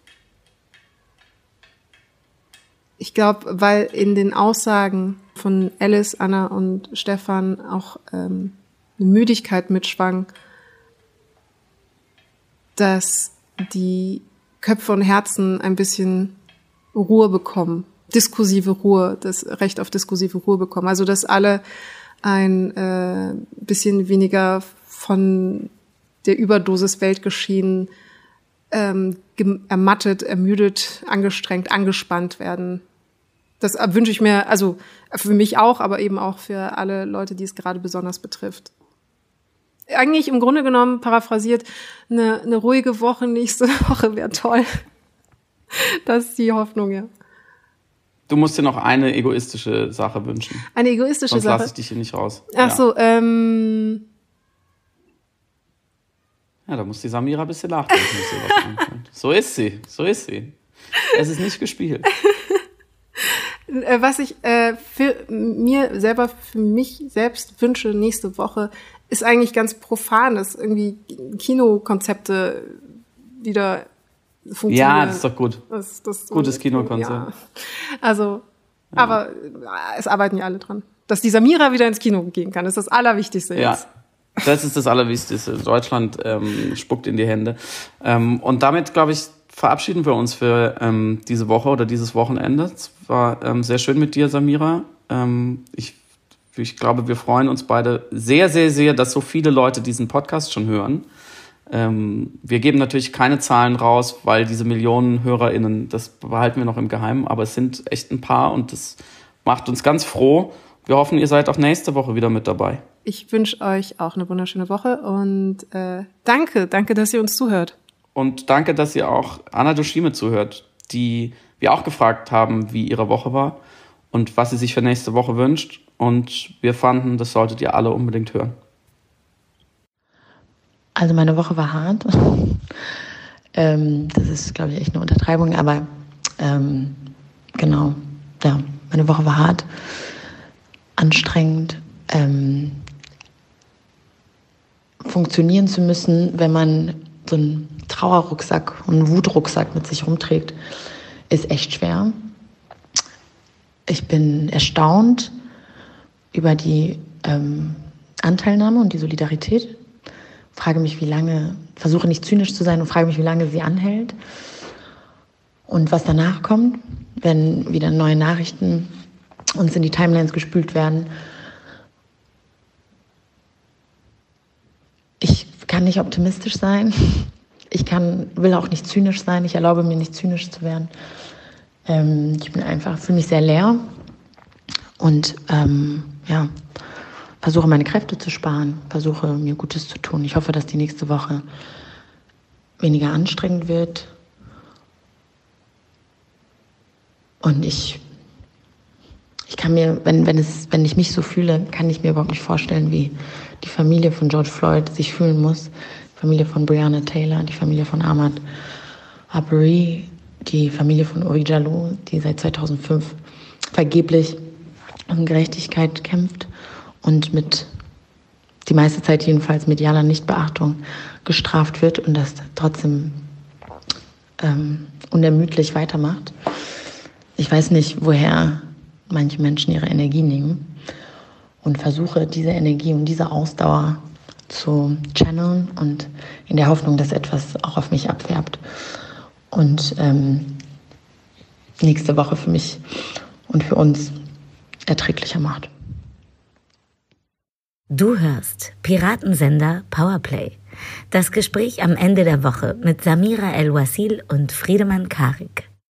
ich glaube, weil in den Aussagen von Alice, Anna und Stefan auch eine Müdigkeit mitschwang, dass die Köpfe und Herzen ein bisschen Ruhe bekommen, diskursive Ruhe, das Recht auf diskursive Ruhe bekommen. Also dass alle ein bisschen weniger von der Überdosis Weltgeschehen ermattet, ermüdet, angestrengt, angespannt werden. Das wünsche ich mir, also für mich auch, aber eben auch für alle Leute, die es gerade besonders betrifft. Eigentlich im Grunde genommen, paraphrasiert, eine ruhige Woche, nächste Woche wäre toll. Das ist die Hoffnung, ja. Du musst dir noch eine egoistische Sache wünschen. Eine egoistische Sonst Sache? Sonst lasse ich dich hier nicht raus. Ach so, Ja, da muss die Samira ein bisschen nachdenken. So ist sie. Es ist nicht gespielt. Was ich für mich selbst wünsche nächste Woche, ist eigentlich ganz profan, dass irgendwie Kinokonzepte wieder funktionieren. Ja, das ist doch gut. Das Gutes Kinokonzept. Ja. Also, aber es arbeiten ja alle dran. Dass die Samira wieder ins Kino gehen kann, ist das Allerwichtigste jetzt. Ja, das ist das Allerwichtigste. Deutschland spuckt in die Hände. Und damit, glaube ich, verabschieden wir uns für diese Woche oder dieses Wochenende. Es war sehr schön mit dir, Samira. Ich glaube, wir freuen uns beide sehr, sehr, sehr, dass so viele Leute diesen Podcast schon hören. Wir geben natürlich keine Zahlen raus, weil diese Millionen HörerInnen, das behalten wir noch im Geheimen, aber es sind echt ein paar und das macht uns ganz froh. Wir hoffen, ihr seid auch nächste Woche wieder mit dabei. Ich wünsche euch auch eine wunderschöne Woche und danke, dass ihr uns zuhört. Und danke, dass ihr auch Anna Doshime zuhört, die wir auch gefragt haben, wie ihre Woche war und was sie sich für nächste Woche wünscht. Und wir fanden, das solltet ihr alle unbedingt hören. Also meine Woche war hart. Das ist, glaube ich, echt eine Untertreibung, aber genau, ja, meine Woche war hart, anstrengend, funktionieren zu müssen, wenn man so einen Trauerrucksack und einen Wutrucksack mit sich rumträgt, ist echt schwer. Ich bin erstaunt über die Anteilnahme und die Solidarität. Versuche nicht zynisch zu sein und frage mich, wie lange sie anhält und was danach kommt, wenn wieder neue Nachrichten uns in die Timelines gespült werden. Ich kann nicht optimistisch sein. Will auch nicht zynisch sein. Ich erlaube mir nicht zynisch zu werden. Ich bin einfach, fühle mich sehr leer und versuche meine Kräfte zu sparen, versuche mir Gutes zu tun. Ich hoffe, dass die nächste Woche weniger anstrengend wird. Und ich kann mir, wenn ich mich so fühle, kann ich mir überhaupt nicht vorstellen, wie die Familie von George Floyd sich fühlen muss. Die Familie von Breonna Taylor, die Familie von Ahmaud Arbery, die Familie von Uri Jalloh, die seit 2005 vergeblich um Gerechtigkeit kämpft und die meiste Zeit jedenfalls medialer Nichtbeachtung gestraft wird und das trotzdem unermüdlich weitermacht. Ich weiß nicht, woher manche Menschen ihre Energie nehmen und versuche, diese Energie und diese Ausdauer zu channeln und in der Hoffnung, dass etwas auch auf mich abfärbt und nächste Woche für mich und für uns erträglicher macht. Du hörst Piratensender Powerplay. Das Gespräch am Ende der Woche mit Samira El-Wasil und Friedemann Karik.